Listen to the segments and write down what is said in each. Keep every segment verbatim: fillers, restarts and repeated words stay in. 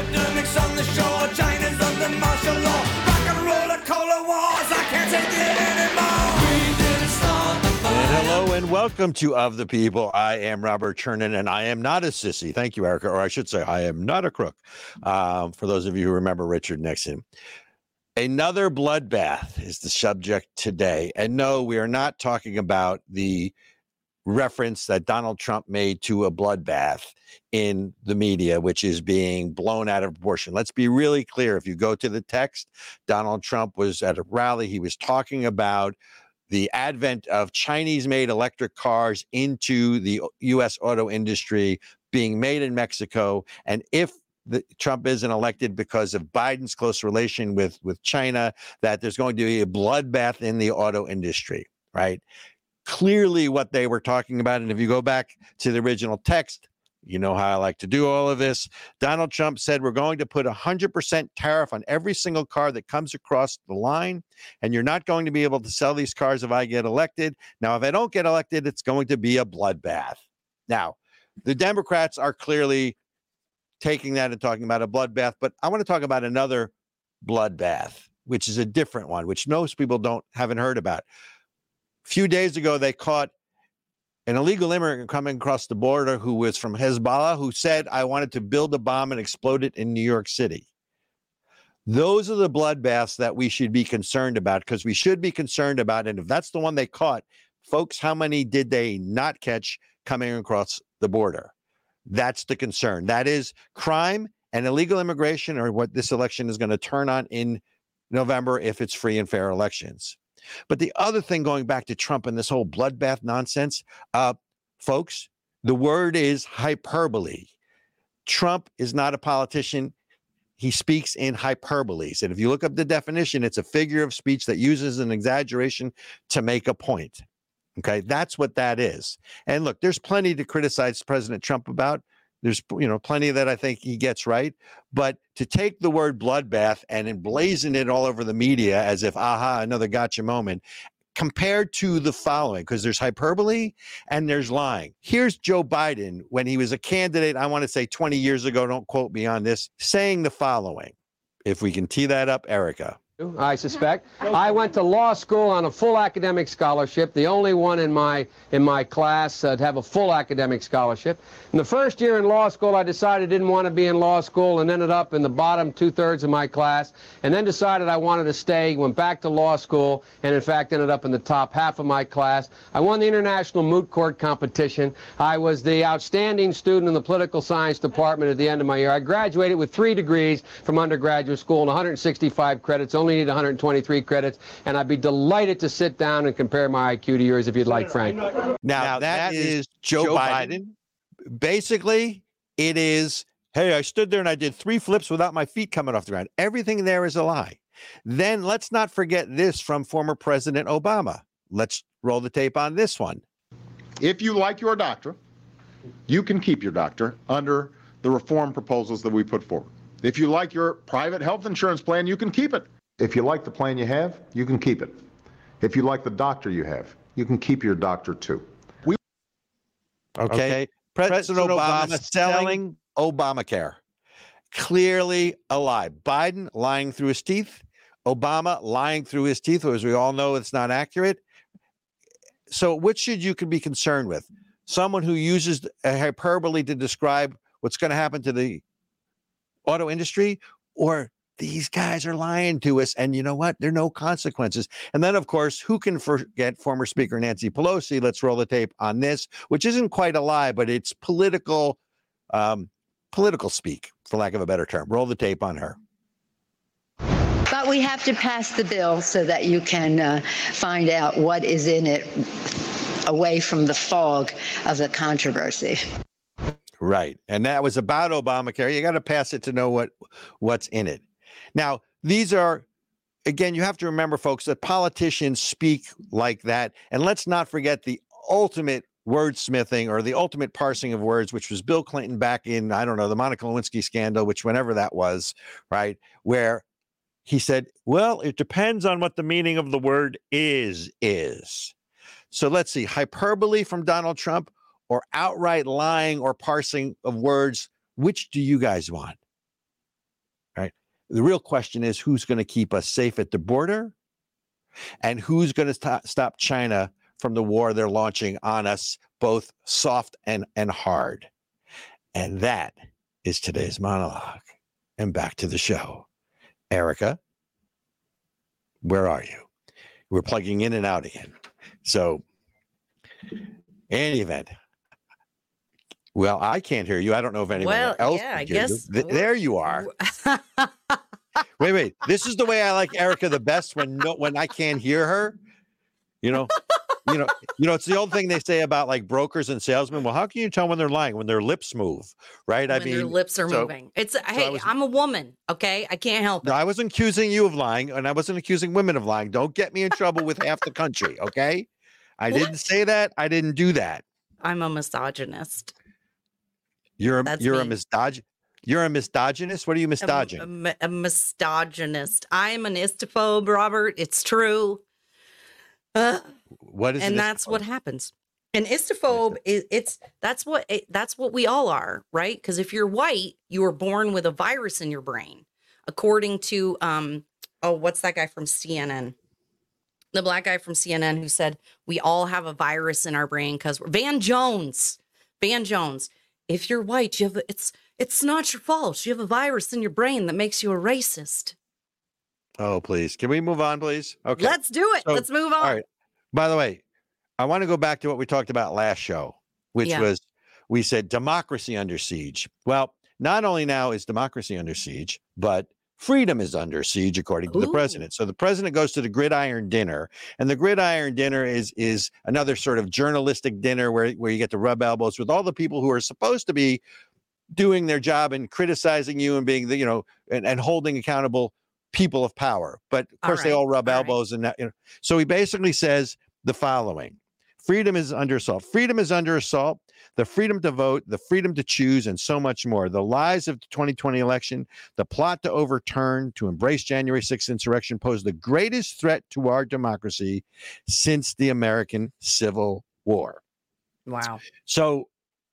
epidemics on the shore, China's under martial law, rock and roll, cola wars, I can't take it anymore. We didn't start the fire. And hello and welcome to Of the People. I am Robert Chernin, and I am not a sissy. Thank you, Erica. Or I should say, I am not a crook. Um, for those of you who remember Richard Nixon. Another bloodbath is the subject today. And no, we are not talking about the reference that Donald Trump made to a bloodbath in the media, which is being blown out of proportion. Let's be really clear. If you go to the text, Donald Trump was at a rally. He was talking about the advent of Chinese-made electric cars into the U S auto industry being made in Mexico. And if the, Trump isn't elected because of Biden's close relation with, with China, that there's going to be a bloodbath in the auto industry, right? Clearly what they were talking about. And if you go back to the original text, you know how I like to do all of this. Donald Trump said, we're going to put a hundred percent tariff on every single car that comes across the line. And you're not going to be able to sell these cars if I get elected. Now, if I don't get elected, it's going to be a bloodbath. Now, the Democrats are clearly taking that and talking about a bloodbath, but I want to talk about another bloodbath, which is a different one, which most people don't haven't heard about. A few days ago, they caught an illegal immigrant coming across the border who was from Hezbollah, who said, I wanted to build a bomb and explode it in New York City. Those are the bloodbaths that we should be concerned about, because we should be concerned about, and if that's the one they caught, folks, how many did they not catch coming across the border? That's the concern. That is crime and illegal immigration, or what this election is going to turn on in November if it's free and fair elections. But the other thing, going back to Trump and this whole bloodbath nonsense, uh, folks, the word is hyperbole. Trump is not a politician. He speaks in hyperboles. And if you look up the definition, it's a figure of speech that uses an exaggeration to make a point. Okay, that's what that is. And look, there's plenty to criticize President Trump about. There's, you know, plenty that I think he gets right. But to take the word bloodbath and emblazon it all over the media as if, aha, another gotcha moment, compared to the following, because there's hyperbole and there's lying. Here's Joe Biden when he was a candidate, I want to say twenty years ago, don't quote me on this, saying the following. If we can tee that up, Erica. I suspect. I went to law school on a full academic scholarship, the only one in my in my class uh, to have a full academic scholarship. In the first year in law school, I decided I didn't want to be in law school and ended up in the bottom two-thirds of my class, and then decided I wanted to stay, went back to law school, and in fact ended up in the top half of my class. I won the International Moot Court competition. I was the outstanding student in the political science department at the end of my year. I graduated with three degrees from undergraduate school and one hundred sixty-five credits, only need one hundred twenty-three credits, and I'd be delighted to sit down and compare my I Q to yours if you'd like, Frank. Now, now that, that is Joe, Joe Biden. Biden. Basically, it is, hey, I stood there and I did three flips without my feet coming off the ground. Everything there is a lie. Then let's not forget this from former President Obama. Let's roll the tape on this one. If you like your doctor, you can keep your doctor under the reform proposals that we put forward. If you like your private health insurance plan, you can keep it. If you like the plan you have, you can keep it. If you like the doctor you have, you can keep your doctor too. We- okay. okay. President, President Obama, Obama selling Obamacare. Clearly a lie. Biden lying through his teeth. Obama lying through his teeth, as we all know it's not accurate. So which should you be concerned with? Someone who uses a hyperbole to describe what's going to happen to the auto industry, or these guys are lying to us, and you know what? There are no consequences. And then, of course, who can forget former Speaker Nancy Pelosi? Let's roll the tape on this, which isn't quite a lie, but it's political, um, political speak, for lack of a better term. Roll the tape on her. But we have to pass the bill so that you can uh, find out what is in it away from the fog of the controversy. Right. And that was about Obamacare. You got to pass it to know what what's in it. Now, these are, again, you have to remember, folks, that politicians speak like that. And let's not forget the ultimate wordsmithing or the ultimate parsing of words, which was Bill Clinton back in, I don't know, the Monica Lewinsky scandal, which whenever that was, right, where he said, well, it depends on what the meaning of the word is, is. So let's see, hyperbole from Donald Trump or outright lying or parsing of words. Which do you guys want? The real question is who's going to keep us safe at the border, and who's going to st- stop China from the war they're launching on us, both soft and, and hard. And that is today's monologue. And back to the show. Erica, where are you? We're plugging in and out again. So, in any event, well, I can't hear you. I don't know if anyone Well, else yeah, can I hear guess you. Th- there you are. Wait, wait. This is the way I like Erica the best when no, when I can't hear her. You know, you know, you know. It's the old thing they say about like brokers and salesmen. Well, how can you tell when they're lying? When their lips move, right? when I mean, their lips are so- moving. It's hey, I was- I'm a woman. Okay, I can't help it. No, I wasn't accusing you of lying, and I wasn't accusing women of lying. Don't get me in trouble with half the country, okay? I didn't What? say that. I didn't do that. I'm a misogynist. You're a, That's you're a me. misdog. You're a misogynist. What are you A, misdoging? a, mi- a misogynist. I'm an istophobe, Robert. It's true. Uh, What is and it? that's what happens. An istophobe is it's that's what it, that's what we all are, right? Because if you're white, you were born with a virus in your brain, according to um oh what's that guy from C N N, the black guy from C N N who said we all have a virus in our brain because Van Jones, Van Jones. If you're white, you have a- it's it's not your fault. You have a virus in your brain that makes you a racist. Oh, please. Can we move on, please? Okay. Let's do it. So, Let's move on. All right. By the way, I want to go back to what we talked about last show, which Yeah. was we said democracy under siege. Well, not only now is democracy under siege, but freedom is under siege, according to the Ooh. president. So the president goes to the gridiron dinner, and the gridiron dinner is is another sort of journalistic dinner where, where you get to rub elbows with all the people who are supposed to be doing their job and criticizing you and being the, you know, and, and holding accountable people of power. But of All course, they right, all rub all right. elbows and that, you know. So he basically says the following: freedom is under assault. Freedom is under assault. The freedom to vote, the freedom to choose, and so much more. The lies of the twenty twenty election, the plot to overturn, to embrace January sixth insurrection pose the greatest threat to our democracy since the American Civil War. Wow. So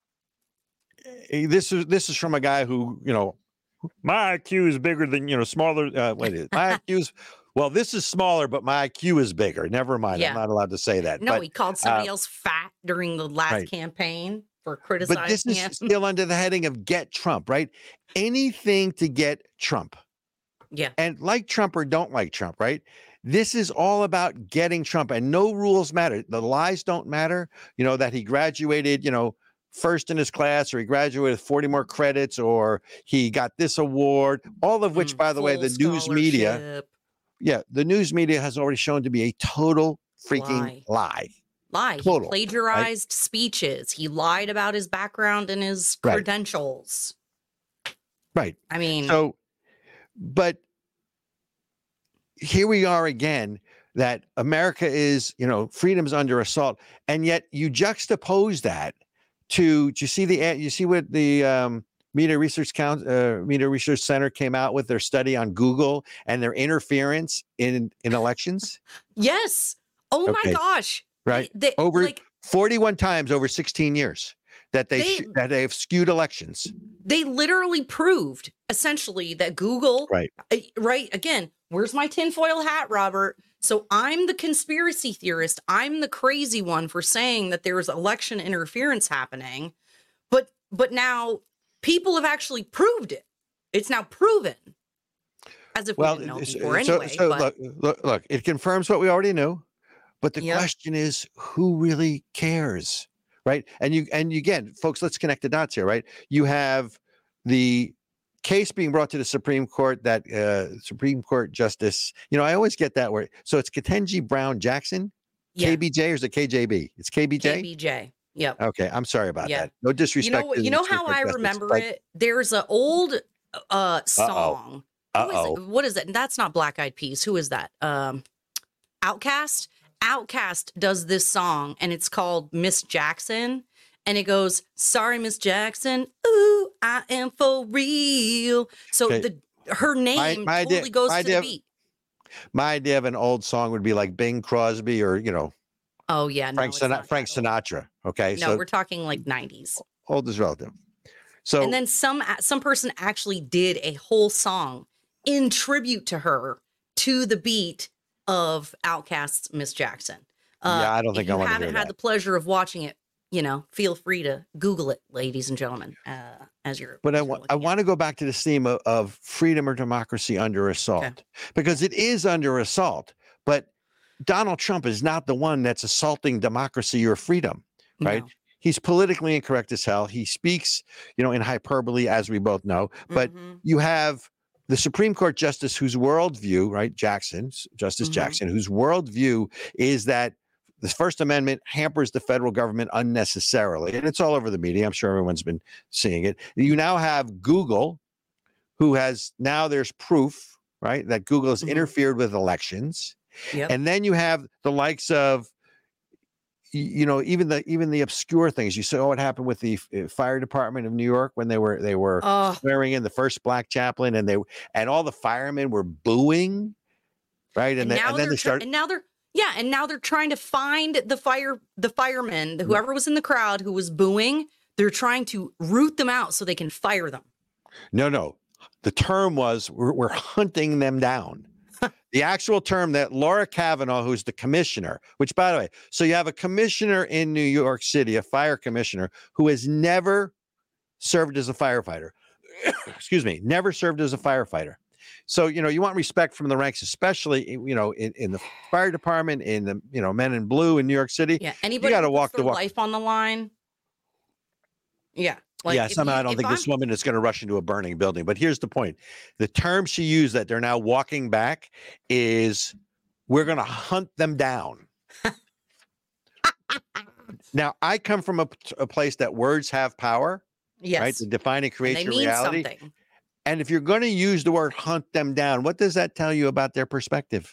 eh, this is this is from a guy who, you know, my I Q is bigger than, you know, smaller. Uh, wait, is my I Q is well, this is smaller, but my I Q is bigger. Never mind. Yeah. I'm not allowed to say that. No, but, he called somebody uh, else fat during the last right. campaign for but criticizing this is him. still under the heading of get Trump, right? Anything to get Trump. Yeah. And like Trump or don't like Trump, right? This is all about getting Trump, and no rules matter. The lies don't matter. You know, that he graduated, you know, first in his class, or he graduated with forty more credits, or he got this award, all of which, Mm, by the way, full the news media, scholarship. yeah, the news media has already shown to be a total freaking Lie. lie. Lie. Total, He plagiarized speeches. He lied about his background and his Right. credentials. Right. I mean, So, but here we are again, that America is, you know, freedom's under assault. And yet you juxtapose that to, do you see the, you see what the um, Media Research Count, uh, Media Research Center came out with their study on Google and their interference in, in elections, yes. Oh Okay. my gosh. right? They, Over like, forty-one times over sixteen years that they, They- sh- that they have skewed elections. they literally proved essentially that Google, Right. uh, right? Again, where's my tinfoil hat, Robert? So I'm the conspiracy theorist. I'm the crazy one for saying that there's election interference happening. But but now people have actually proved it. It's now proven. As if Well, we didn't know it's- before so, anyway. so but look, look, look, it confirms what we already knew. But the Yep. question is, who really cares, right? And you and you, again, folks, let's connect the dots here, right? You have the case being brought to the Supreme Court that uh, Supreme Court Justice, you know, I always get that word. So it's Ketanji Brown Jackson, yeah, K B J, or is it K J B? It's K B J. K B J. Yep. Okay, I'm sorry about Yeah. that. No You disrespect. know, to you the know Supreme how Court I Justice, remember but- it? There's an old uh song. Who is Uh-oh. it? What is it? That's not Black Eyed Peas. Who is that? Um Outcast. Outcast does this song and it's called Miss Jackson. And it goes, sorry, Miss Jackson. Ooh, I am for real. So Okay. the her name my idea- totally goes my to the idea- beat. My idea of an old song would be like Bing Crosby or, you know, Oh yeah, no, Frank, it's Sina- not Frank that old. Sinatra. Okay, No, so we're talking like nineties. old is relative. So And then some some person actually did a whole song in tribute to her to the beat of Outkast's Miss Jackson. Uh, Yeah, I don't think if I you wanna haven't hear had that. the pleasure of watching it, you know, feel free to Google it, ladies and gentlemen, uh, as you're. But I as you're want I looking at want to go back to this theme of, of freedom or democracy under assault, because it is under assault. But Donald Trump is not the one that's assaulting democracy or freedom, it. right? No. He's politically incorrect as hell. He speaks, you know, in hyperbole, as we both know. But Mhm. you have the Supreme Court justice whose worldview, right, Jackson, Justice Mhm. Jackson, whose worldview is that the First Amendment hampers the federal government unnecessarily. And it's all over the media. I'm sure everyone's been seeing it. You now have Google, who has now there's proof, right, that Google has Mhm. interfered with elections. Yep. And then you have the likes of, y- you know, even the even the obscure things. You saw what happened with the uh, fire department of New York when they were they were Oh, swearing in the first black chaplain, and they and all the firemen were booing, right? And, and then now and then they're they try- started. and now they're yeah, and now they're trying to find the fire the firemen, the- whoever was in the crowd who was booing. They're trying to root them out so they can fire them. No, no. The term was we're, we're hunting them down. The actual term that Laura Kavanaugh, who's the commissioner, which by the way, so you have a commissioner in New York City, a fire commissioner who has never served as a firefighter. Excuse me, never served as a firefighter. So, you know, you want respect from the ranks, especially, you know, in, in the fire department, in the, you know, men in blue in New York City. Yeah, anybody gotta who walk puts the their walk. life on the line. Yeah, like yeah, if somehow you- I don't if think I'm- this woman is going to rush into a burning building. But here's the point. The term she used that they're now walking back is we're going to hunt them down. Now, I come from a, a place that words have power, yes, right? To define and and create they your mean reality. something. And if you're going to use the word hunt them down, what does that tell you about their perspective?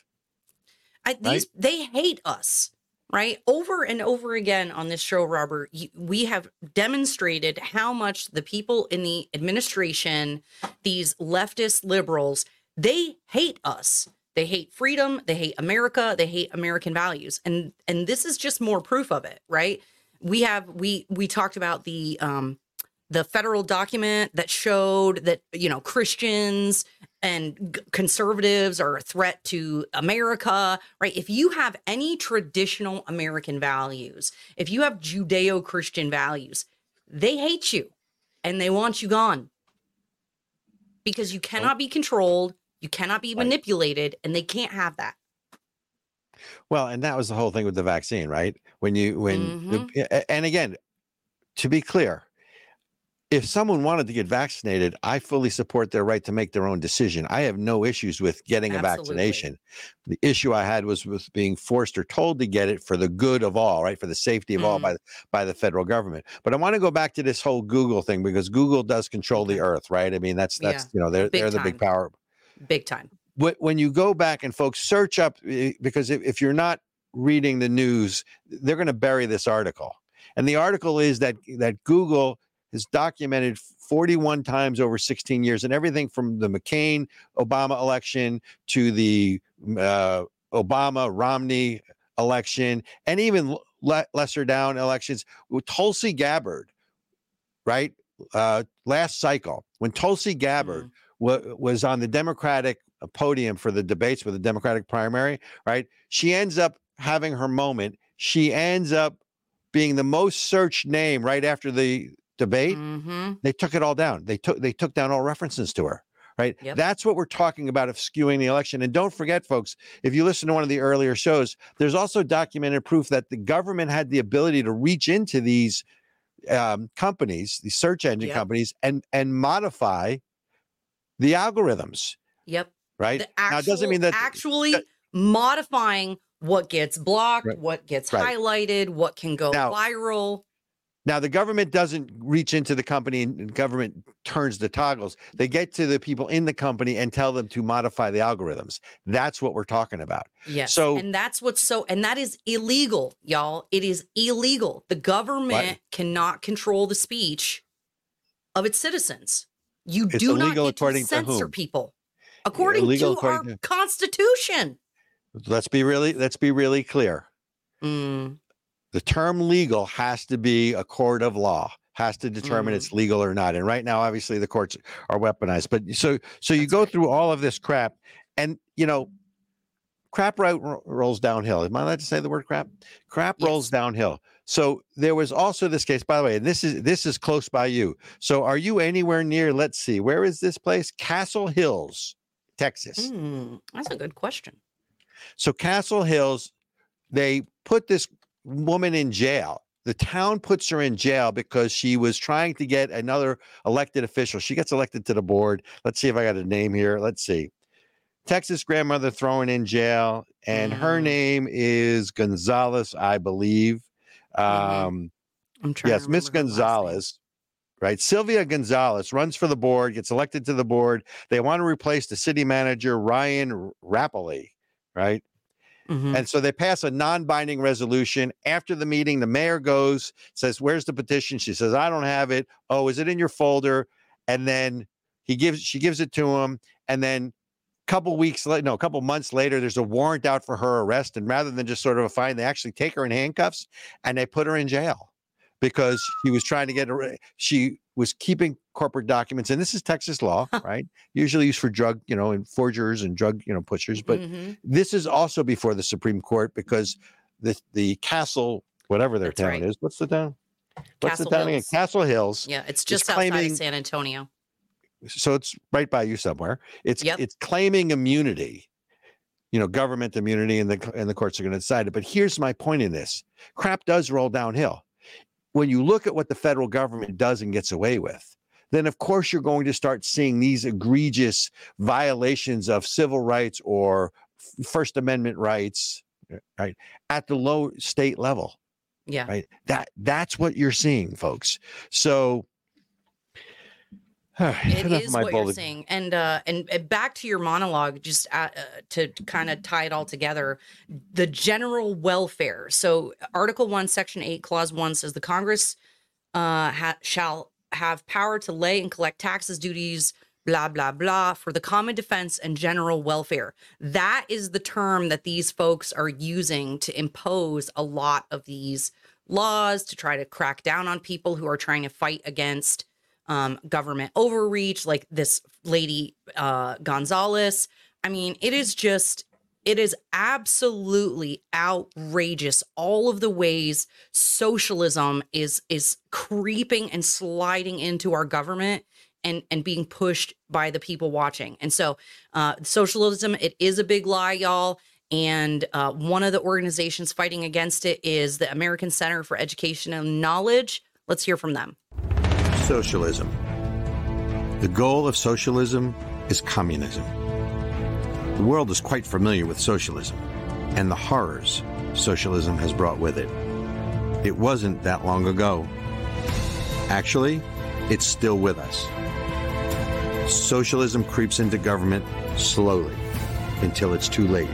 I, these they hate us, right? Over and over again on this show, Robert, you, we have demonstrated how much the people in the administration, these leftist liberals, they hate us. They hate freedom. They hate America. They hate American values, and and this is just more proof of it, right? We have we we talked about the um the federal document that showed that, you know, Christians and g- conservatives are a threat to America, right? If you have any traditional American values, if you have Judeo-Christian values, they hate you and they want you gone because you cannot be controlled, you cannot be Right. manipulated, and they can't have that. Well, and that was the whole thing with the vaccine, right? When you, when, the, a- and again, to be clear, if someone wanted to get vaccinated, I fully support their right to make their own decision. I have no issues with getting Absolutely. a vaccination. The issue I had was with being forced or told to get it for the good of all, right? For the safety of all Mm. by, the- by the federal government. But I want to go back to this whole Google thing because Google does control the Okay. earth, right? I mean, that's, that's, Yeah. you know, they're, Big they're the big time. power. Big time. Wh- When you go back and folks search up, eh, because if, if you're not reading the news, they're going to bury this article. And the article is that, that Google has documented forty-one times over sixteen years, and everything from the McCain Obama election to the uh, Obama Romney election, and even le- lesser down elections with Tulsi Gabbard, right? Uh, last cycle, when Tulsi Gabbard Mm. wa- was on the Democratic podium for the debates for the Democratic primary, right? She ends up having her moment. She ends up being the most searched name right after the debate. Mm-hmm. They took it all down. They took they took down all references to her. Right. Yep. That's what we're talking about of skewing the election. And don't forget, folks, if you listen to one of the earlier shows, there's also documented proof that the government had the ability to reach into these um, companies, these search engine Yep. companies, and and modify the algorithms. Yep. Right. The now, it doesn't mean that actually that- modifying what gets blocked, Right. what gets Right. highlighted, what can go Now- viral. Now, the government doesn't reach into the company and and government turns the toggles. They get to the people in the company and tell them to modify the algorithms. That's what we're talking about. Yes. So- and that's what's so, and that is illegal, y'all. It is illegal. The government cannot control the speech of its citizens. You It's do not illegal get according to to censor whom? people. According Illegal to our according to- Constitution. Let's be really let's be really clear. Mm, The term legal has to be a court of law, has to determine Mhm. it's legal or not. And right now, obviously, the courts are weaponized. But so so you That's go right. through all of this crap, and you know, crap right ro- rolls downhill. Am I allowed to say the word crap? Crap rolls Yes. downhill. So there was also this case, by the way, and this is this is close by you. So are you anywhere near? Let's see, where is this place? Castle Hills, Texas. Hmm, that's a good question. So Castle Hills, they put this woman in jail. The town puts her in jail because she was trying to get another elected official. She gets elected to the board. Let's see if I got a name here. Let's see. Texas grandmother thrown in jail, and her Mm. name is Gonzalez, I believe. Mhm. Um, I'm trying yes, to Miss remember her last name. Gonzalez, right? Sylvia Gonzalez runs for the board, gets elected to the board. They want to replace the city manager, Ryan Rappley, right? Mhm. And so they pass a non-binding resolution. After the meeting, the mayor goes, says, "Where's the petition?" She says, "I don't have it." "Oh, is it in your folder?" And then he gives, she gives it to him. And then a couple weeks later, no, a couple months later, there's a warrant out for her arrest. And rather than just sort of a fine, they actually take her in handcuffs and they put her in jail because she was trying to get her, she was keeping corporate documents. And this is Texas law, right? Usually used for drug, you know, and forgers and drug, you know, pushers. But Mhm. this is also before the Supreme Court because the the Castle, whatever their That's town right. is, what's the town? What's Castle the town again? Hills. Castle Hills. Yeah, it's is just outside claiming, of San Antonio. so it's right by you somewhere. It's Yep. it's claiming immunity, you know, government immunity, and the and the courts are going to decide it. But here's my point in this: crap does roll downhill. When you look at what the federal government does and gets away with, then of course you're going to start seeing these egregious violations of civil rights or First Amendment rights, right, at the low state level, Yeah. right? That that's what you're seeing, folks. So It enough of is my what you're bullet- saying, and uh, and and back to your monologue, just uh, uh, to kind of tie it all together. The general welfare. So, Article One, Section Eight, Clause One says the Congress uh, ha- shall have power to lay and collect taxes, duties, blah blah blah, for the common defense and general welfare. That is the term that these folks are using to impose a lot of these laws to try to crack down on people who are trying to fight against um, government overreach, like this lady uh, Gonzalez. I mean, it is just, it is absolutely outrageous. All of the ways socialism is is creeping and sliding into our government and and being pushed by the people watching. And so, uh, socialism, it is a big lie, y'all. And uh, one of the organizations fighting against it is the American Center for Education and Knowledge. Let's hear from them. Socialism. The goal of socialism is communism. The world is quite familiar with socialism and the horrors socialism has brought with it. It wasn't that long ago. Actually, it's still with us. Socialism creeps into government slowly until it's too late.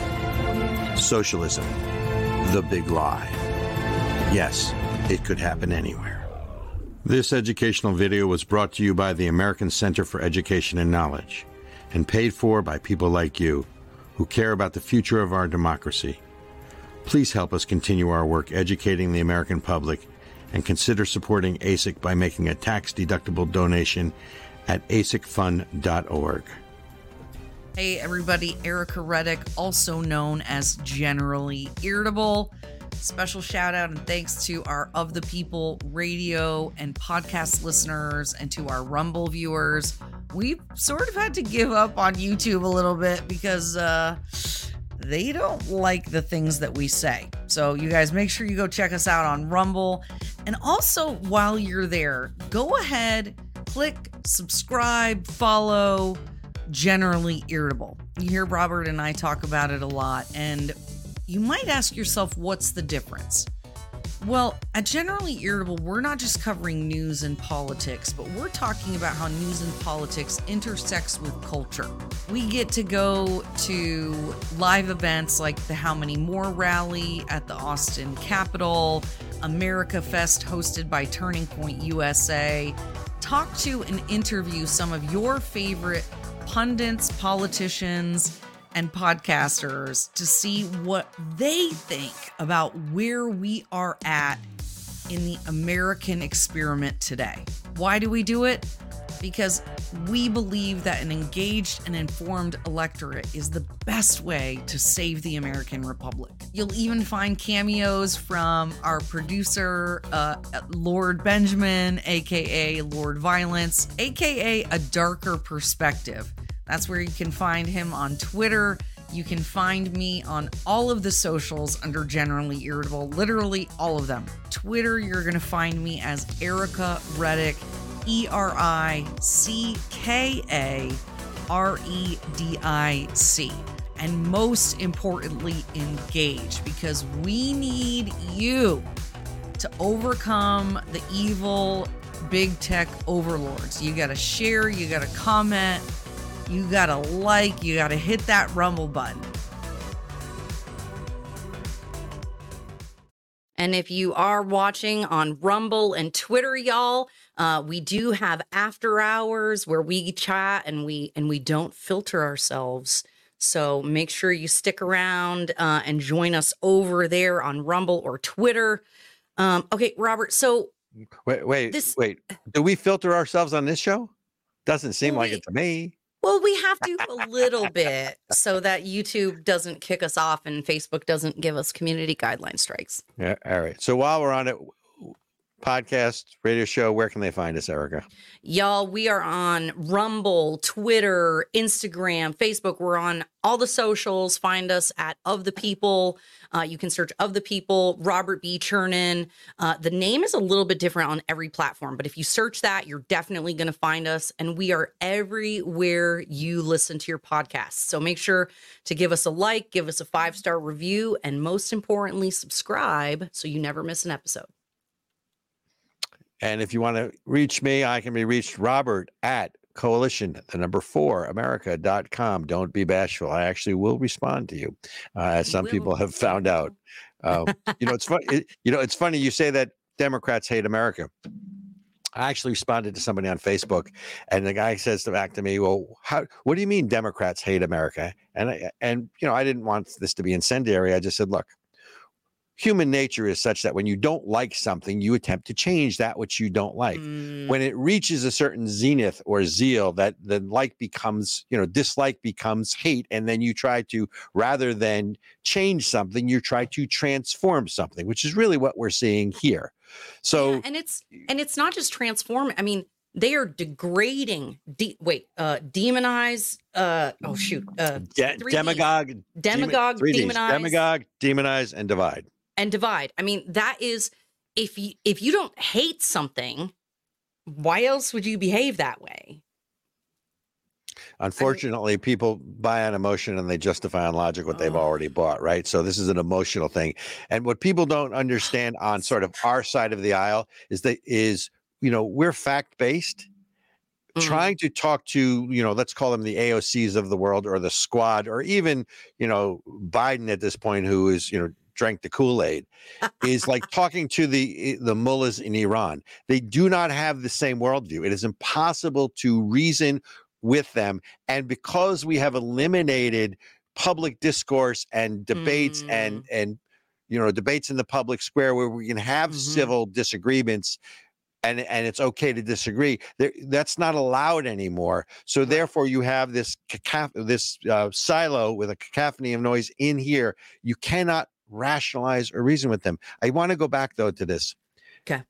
Socialism, the big lie. Yes, it could happen anywhere. This educational video was brought to you by the American Center for Education and Knowledge and paid for by people like you who care about the future of our democracy. Please help us continue our work educating the American public and consider supporting A S I C by making a tax-deductible donation at A S I C fund dot org. Hey everybody, Erica Reddick, also known as Generally Irritable. Special shout out and thanks to our Of the People radio and podcast listeners and to our Rumble viewers. We've sort of had to give up on YouTube a little bit because uh, they don't like the things that we say. So you guys make sure you go check us out on Rumble. And also while you're there, go ahead, click subscribe, follow Generally Irritable. You hear Robert and I talk about it a lot, and you might ask yourself, what's the difference? Well, at Generally Irritable, we're not just covering news and politics, but we're talking about how news and politics intersects with culture. We get to go to live events like the How Many More rally at the Austin Capitol, America Fest hosted by Turning Point U S A, talk to and interview some of your favorite pundits, politicians, and podcasters to see what they think about where we are at in the American experiment today. Why do we do it? Because we believe that an engaged and informed electorate is the best way to save the American Republic. You'll even find cameos from our producer, uh, Lord Benjamin, aka Lord Violence, aka A Darker Perspective. That's where you can find him on Twitter. You can find me on all of the socials under Generally Irritable, literally all of them. Twitter, you're going to find me as Erica Reddick, E R I C K A R E D I C. And most importantly, engage, because we need you to overcome the evil big tech overlords. You got to share, you got to comment, you got to like, you got to hit that Rumble button. And if you are watching on Rumble and Twitter, y'all, uh, we do have after hours where we chat and we and we don't filter ourselves. So make sure you stick around uh, and join us over there on Rumble or Twitter. Um, okay, Robert. So Wait, wait, this- wait. Do we filter ourselves on this show? Doesn't seem Well, like we- it to me. Well, we have to a little bit so that YouTube doesn't kick us off and Facebook doesn't give us community guideline strikes. Yeah. All right. So while we're on it, podcast, radio show, where can they find us, Erica? Y'all, we are on Rumble, Twitter, Instagram, Facebook. We're on all the socials. Find us at Of the People. Uh, you can search Of the People, Robert B. Chernin. Uh, the name is a little bit different on every platform, but if you search that, you're definitely going to find us. And we are everywhere you listen to your podcasts. So make sure to give us a like, give us a five-star review, and most importantly, subscribe so you never miss an episode. And if you want to reach me, I can be reached, Robert, at coalition, the number four, America dot com. Don't be bashful. I actually will respond to you, uh, as some Will. people have found out. Um, you know, it's funny. It, you know, it's funny you say that Democrats hate America. I actually responded to somebody on Facebook, and the guy says back to me, "Well, how? What do you mean Democrats hate America?" And I, and you know, I didn't want this to be incendiary. I just said, "Look, human nature is such that when you don't like something, you attempt to change that which you don't like. Mm. When it reaches a certain zenith or zeal, that the like becomes, you know, dislike becomes hate. And then you try to, rather than change something, you try to transform something, which is really what we're seeing here. So, Yeah, and it's and it's not just transform. I mean, they are degrading. De- wait, uh, demonize. Uh, oh shoot. Uh, de- three D. demagogue, demagogue, three Ds, demonize, demagogue, demonize, and divide. and divide. I mean, that is if you if you don't hate something, why else would you behave that way? Unfortunately, people buy on emotion and they justify on logic what they've Oh. already bought, right? So this is an emotional thing. And what people don't understand on sort of our side of the aisle is that is, you know, we're fact-based. Mm. Trying to talk to, you know, let's call them the A O Cs of the world or the squad, or even, you know, Biden at this point, who is, you know, drank the Kool-Aid, is like talking to the the mullahs in Iran. They do not have the same worldview. It is impossible to reason with them. And because we have eliminated public discourse and debates Mm. and and you know, debates in the public square where we can have Mhm. civil disagreements, and and it's okay to disagree, there, that's not allowed anymore. So therefore you have this cacaph- this uh, silo with a cacophony of noise in here. You cannot rationalize or reason with them. I want to go back though to this. Okay.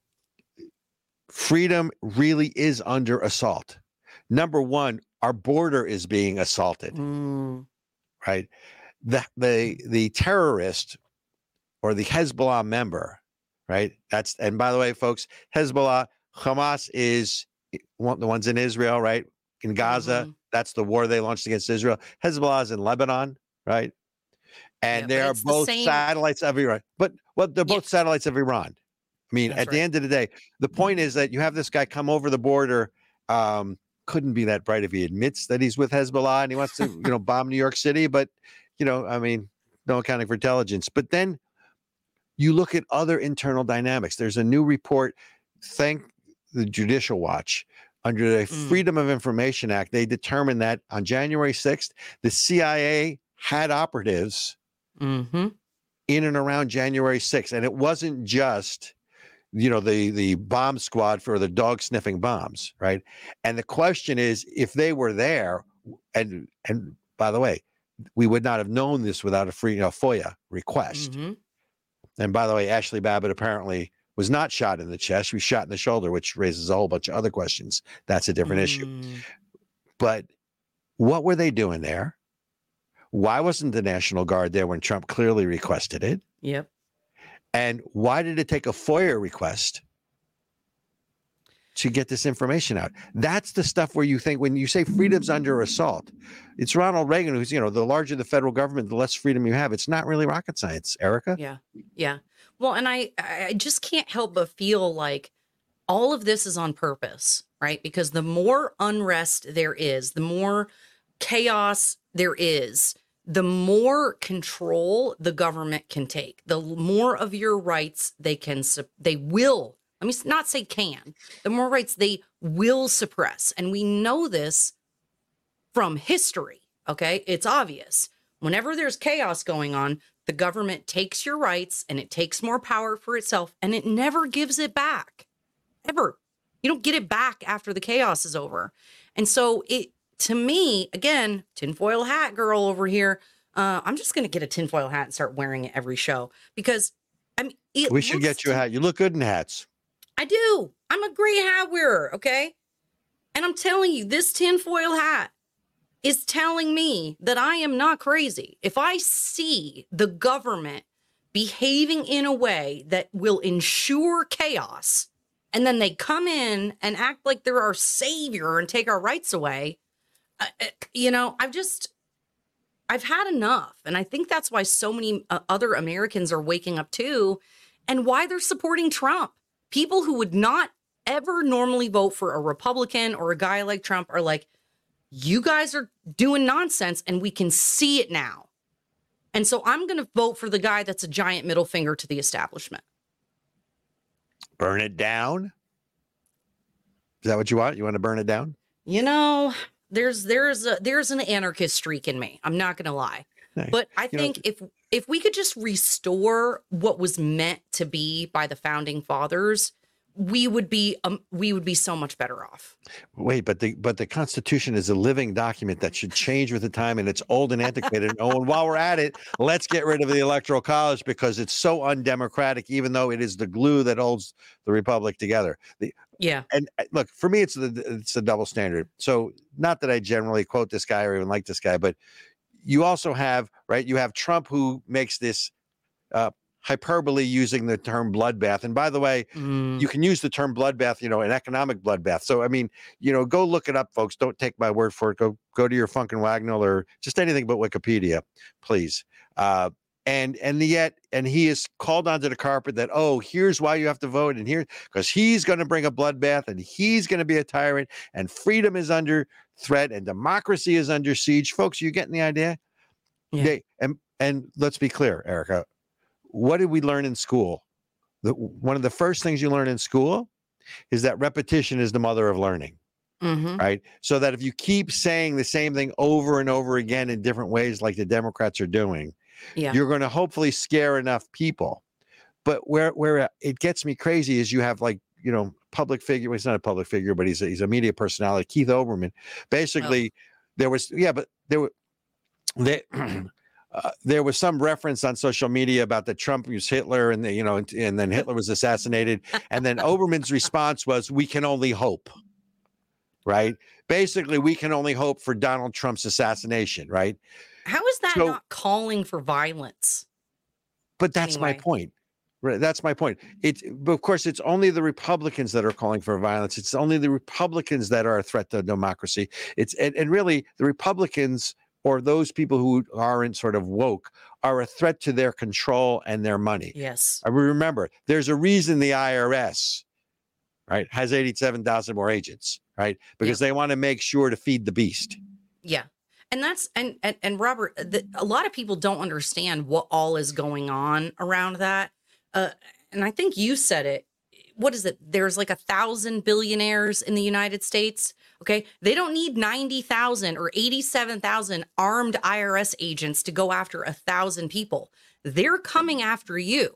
Freedom really is under assault. Number one, our border is being assaulted, Mm. right? The the the terrorist or the Hezbollah member, right? That's, and by the way, folks, Hezbollah, Hamas is one, the ones in Israel, right? In Gaza, Mhm. that's the war they launched against Israel. Hezbollah is in Lebanon, right? And Yeah, they but are it's the both same- satellites of Iran. But well, they're Yeah. both satellites of Iran. I mean, That's at the right. end of the day, the point is that you have this guy come over the border. Um, couldn't be that bright if he admits that he's with Hezbollah and he wants to, you know, bomb New York City. But, you know, I mean, no accounting for intelligence. But then you look at other internal dynamics. There's a new report, thank the Judicial Watch, under the Mm. Freedom of Information Act. They determined that on January sixth, the C I A had operatives Mm-hmm. in and around January sixth. And it wasn't just, you know, the the bomb squad for the dog sniffing bombs, right? And the question is, if they were there, and and by the way, we would not have known this without a free, you know, FOIA request. Mhm. And by the way, Ashley Babbitt apparently was not shot in the chest; she was shot in the shoulder, which raises a whole bunch of other questions. That's a different issue. Mm. But what were they doing there? Why wasn't the National Guard there when Trump clearly requested it? Yep. And why did it take a FOIA request to get this information out? That's the stuff where you think, when you say freedom's under assault, it's Ronald Reagan who's, you know, the larger the federal government, the less freedom you have. It's not really rocket science, Erica. Yeah. Yeah. Well, and I, I just can't help but feel like all of this is on purpose, right? Because the more unrest there is, the more chaos there is, the more control the government can take, the more of your rights they can, they will, let me not say can, the more rights they will suppress. And we know this from history, okay? It's obvious. Whenever there's chaos going on, the government takes your rights and it takes more power for itself, and it never gives it back, ever. You don't get it back after the chaos is over. And so it, to me, again, tinfoil hat girl over here, uh, I'm just going to get a tinfoil hat and start wearing it every show, because I mean, it We should looks get you a to- hat. You look good in hats. I do. I'm a great hat wearer, okay? And I'm telling you, this tinfoil hat is telling me that I am not crazy. If I see the government behaving in a way that will ensure chaos, and then they come in and act like they're our savior and take our rights away, uh, uh, you know, I've just, I've had enough. And I think that's why so many uh, other Americans are waking up too, and why they're supporting Trump. People who would not ever normally vote for a Republican or a guy like Trump are like, you guys are doing nonsense and we can see it now. And so I'm going to vote for the guy that's a giant middle finger to the establishment. Burn it down. Is that what you want? You want to burn it down? You know, there's there's a there's an anarchist streak in me. I'm not going to lie. Hey, But I you know- think if if we could just restore what was meant to be by the founding fathers, we would be um, we would be so much better off. Wait, but the but the Constitution is a living document that should change with the time, and it's old and antiquated. Oh, and while we're at it, let's get rid of the Electoral College, because it's so undemocratic, even though it is the glue that holds the republic together. The, Yeah. and uh, look, for me, it's the it's a double standard. So, not that I generally quote this guy or even like this guy, but you also have, right? You have Trump, who makes this uh, hyperbole using the term bloodbath. And by the way, Mm. you can use the term bloodbath, you know, an economic bloodbath. So, I mean, you know, go look it up, folks. Don't take my word for it. Go go to your Funkin' Wagnall or just anything but Wikipedia, please. Uh, and and yet, and he is called onto the carpet that, oh, here's why you have to vote, and here, because he's going to bring a bloodbath, and he's going to be a tyrant, and freedom is under threat, and democracy is under siege. Folks, you getting the idea? Yeah. They, and and let's be clear, Erica. What did we learn in school? The, one of the first things you learn in school is that repetition is the mother of learning, Mhm. right? So that if you keep saying the same thing over and over again in different ways, like the Democrats are doing, Yeah. you're going to hopefully scare enough people. But where where it gets me crazy is you have, like, you know, public figure. Well, he's not a public figure, but he's a, he's a media personality, Keith Olbermann. Basically, there was yeah, but there were they. Uh, there was some reference on social media about that Trump used Hitler, and the, you know, and, and then Hitler was assassinated, and then Obermann's response was, "We can only hope." Right? Basically, we can only hope for Donald Trump's assassination. Right? How is that So- not calling for violence? But that's my Anyway. point. Right? That's my point. It's but of course, it's only the Republicans that are calling for violence. It's only the Republicans that are a threat to democracy. It's and, and really the Republicans, or those people who aren't sort of woke, are a threat to their control and their money. Yes. I remember there's a reason the I R S, right, has eighty-seven thousand more agents, right? Because they want to make sure to feed the beast. Yeah. And that's and and, and Robert, the, a lot of people don't understand what all is going on around that. Uh, and I think you said it. What is it? There's like a thousand billionaires in the United States. Okay. They don't need ninety thousand or eighty-seven thousand armed I R S agents to go after a thousand people. They're coming after you.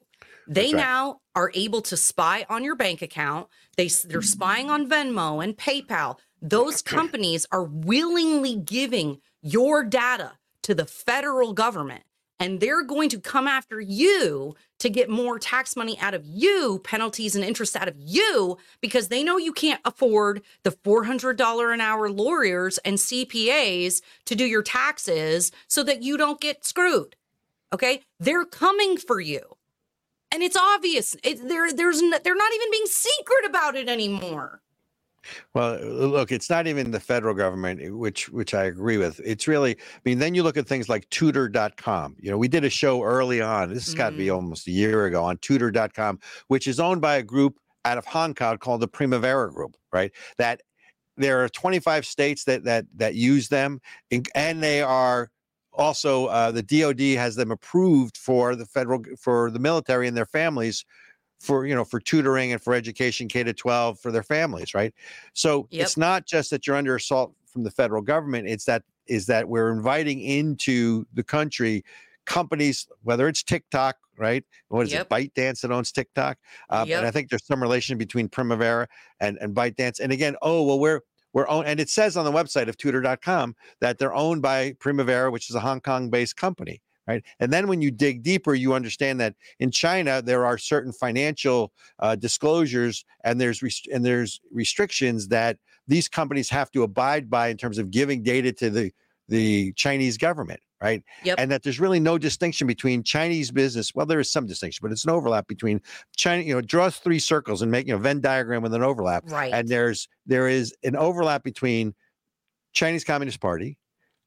They That's right. now are able to spy on your bank account. They they're spying on Venmo and PayPal. Those companies are willingly giving your data to the federal government, and they're going to come after you to get more tax money out of you, penalties and interest out of you, because they know you can't afford the four hundred dollars an hour lawyers and C P As to do your taxes so that you don't get screwed. Okay? They're coming for you. And it's obvious. It, there, there's n- they're not even being secret about it anymore. Well, look, it's not even the federal government, which which I agree with. It's really, I mean, then you look at things like tutor dot com. You know, we did a show early on. This has got to be Mm. almost a year ago on tutor dot com, which is owned by a group out of Hong Kong called the Primavera Group, right? That there are twenty-five states that that that use them, and and they are also uh, the D O D has them approved for the federal for the military and their families for you know for tutoring and for education K to twelve for their families, right? So Yep. it's not just that you're under assault from the federal government, it's that is that we're inviting into the country companies, whether it's TikTok, right? What is Yep. it, ByteDance that owns TikTok? Uh, Yep. And I think there's some relation between Primavera and, and ByteDance. And again, oh, well, we're we're owned, and it says on the website of tutor dot com that they're owned by Primavera, which is a Hong Kong-based company. Right. And then when you dig deeper, you understand that in China, there are certain financial uh, disclosures and there's rest- and there's restrictions that these companies have to abide by in terms of giving data to the, the Chinese government. Right. Yep. And that there's really no distinction between Chinese business. Well, there is some distinction, but it's an overlap between China, you know, draw three circles and make you know, a Venn diagram with an overlap. Right. And there's there is an overlap between Chinese Communist Party,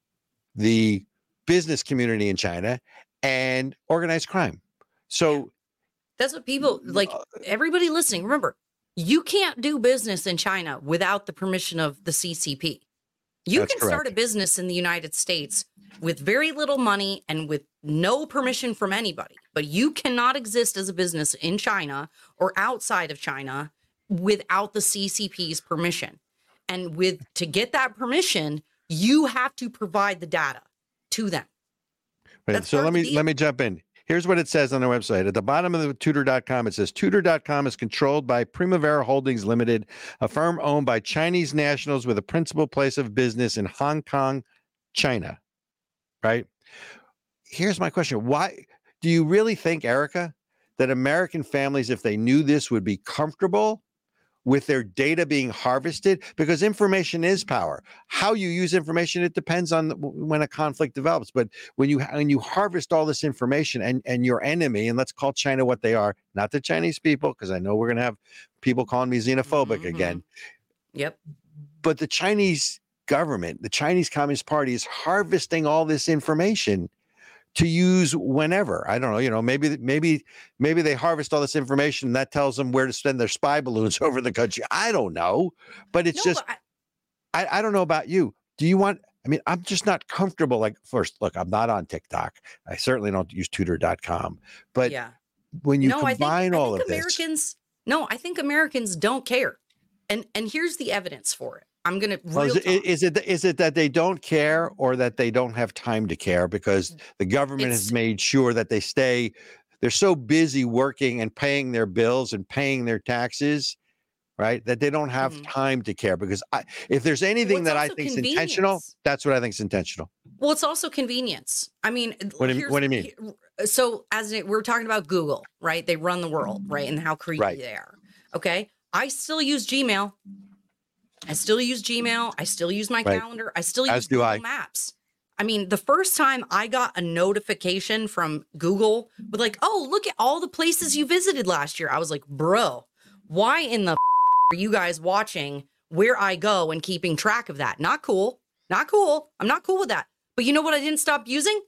the business community in China, and organized crime. So That's what people like. Everybody listening, remember, you can't do business in China without the permission of the C C P. You That's can start a correct. business in the United States with very little money and with no permission from anybody, but you cannot exist as a business in China or outside of China without the C C P's permission. And with to get that permission, you have to provide the data to them. Right, That's so part let of the me deal. let me jump in. Here's what it says on their website. At the bottom of the tutor dot com, it says tutor dot com is controlled by Primavera Holdings Limited, a firm owned by Chinese nationals with a principal place of business in Hong Kong, China. Right? Here's my question. Why do you really think, Erica, that American families, if they knew this, would be comfortable with their data being harvested? Because information is power. How you use information, it depends on the, when a conflict develops. But when you when you harvest all this information and, and your enemy, and let's call China what they are, not the Chinese people, because I know we're going to have people calling me xenophobic Mhm. again, Yep. but the Chinese government, the Chinese Communist Party is harvesting all this information to use whenever. I don't know, you know, maybe, maybe, maybe they harvest all this information and that tells them where to send their spy balloons over the country. I don't know, but it's No, just, but I- I, I don't know about you. Do you want, I mean, I'm just not comfortable. Like, first, look, I'm not on TikTok. I certainly don't use tutor dot com, but yeah. when you no, I think, combine I all think of this, Americans. No, I think Americans don't care, and and here's the evidence for it. I'm gonna well, real is, it, talk. is it is it that they don't care or that they don't have time to care because the government has It's- made sure that they stay, they're so busy working and paying their bills and paying their taxes, right? That they don't have Mhm. time to care. Because I, if there's anything it's that I also think is intentional, convenience. that's what I think is intentional. Well, it's also convenience. I mean, What do you- here's- what do you mean? he- So, as it, we're talking about Google, right? They run the world, right? And how creepy Right. they are. Okay, I still use Gmail. I still use Gmail. I still use my Right. calendar. I still As use do Google I. Maps. I mean, the first time I got a notification from Google with like, "Oh, look at all the places you visited last year," I was like, "Bro, why in the f- are you guys watching where I go and keeping track of that? Not cool. Not cool. I'm not cool with that." But you know what I didn't stop using?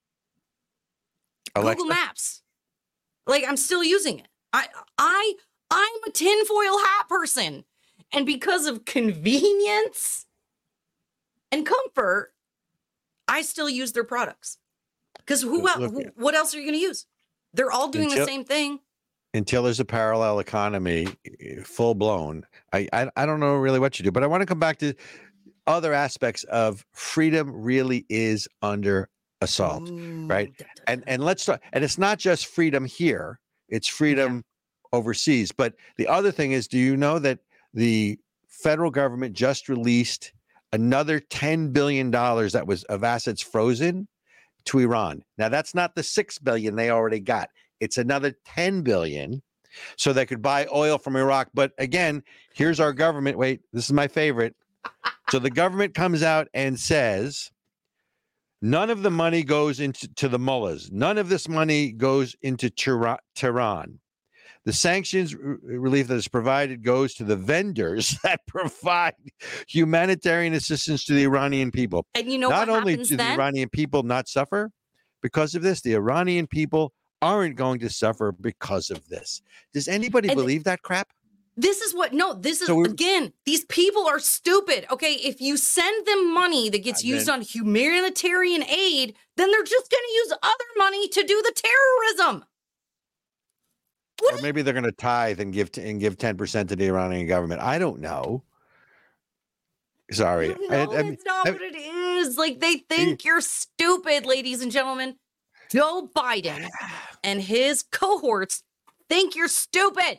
Alexa? Google Maps. Like I'm still using it. I I I'm a tinfoil hat person. And because of convenience and comfort, I still use their products. Because who Look, else look, who, what else are you gonna use? They're all doing Until- the same thing. Until there's a parallel economy, full blown, I, I I don't know really what you do. But I want to come back to other aspects of freedom. Really is under assault, right? Ooh, da, da, And da. and let's talk. And it's not just freedom here. it's freedom overseas. But the other thing is, do you know that the federal government just released another ten billion dollars that was of assets frozen to Iran? Now, that's not the six billion dollars they already got. It's another ten billion dollars so they could buy oil from Iraq. But again, here's our government. Wait, this is my favorite. So the government comes out and says, none of the money goes into to the mullahs. None of this money goes into Tehran. The sanctions r- relief that is provided goes to the vendors that provide humanitarian assistance to the Iranian people. And you know not what only happens do then? the Iranian people not suffer because of this, the Iranian people aren't going to suffer because of this. Does anybody And- believe that crap? This is what, no, this is, So we're- again, these people are stupid. Okay, if you send them money that gets Uh, used then- on humanitarian aid, then they're just going to use other money to do the terrorism. What Or is- maybe they're going to tithe and give t- and give ten percent to the Iranian government. I don't know. Sorry. No, I- I mean, that's not I- what it is. Like, they think you're stupid, ladies and gentlemen. Joe Biden and his cohorts think you're stupid.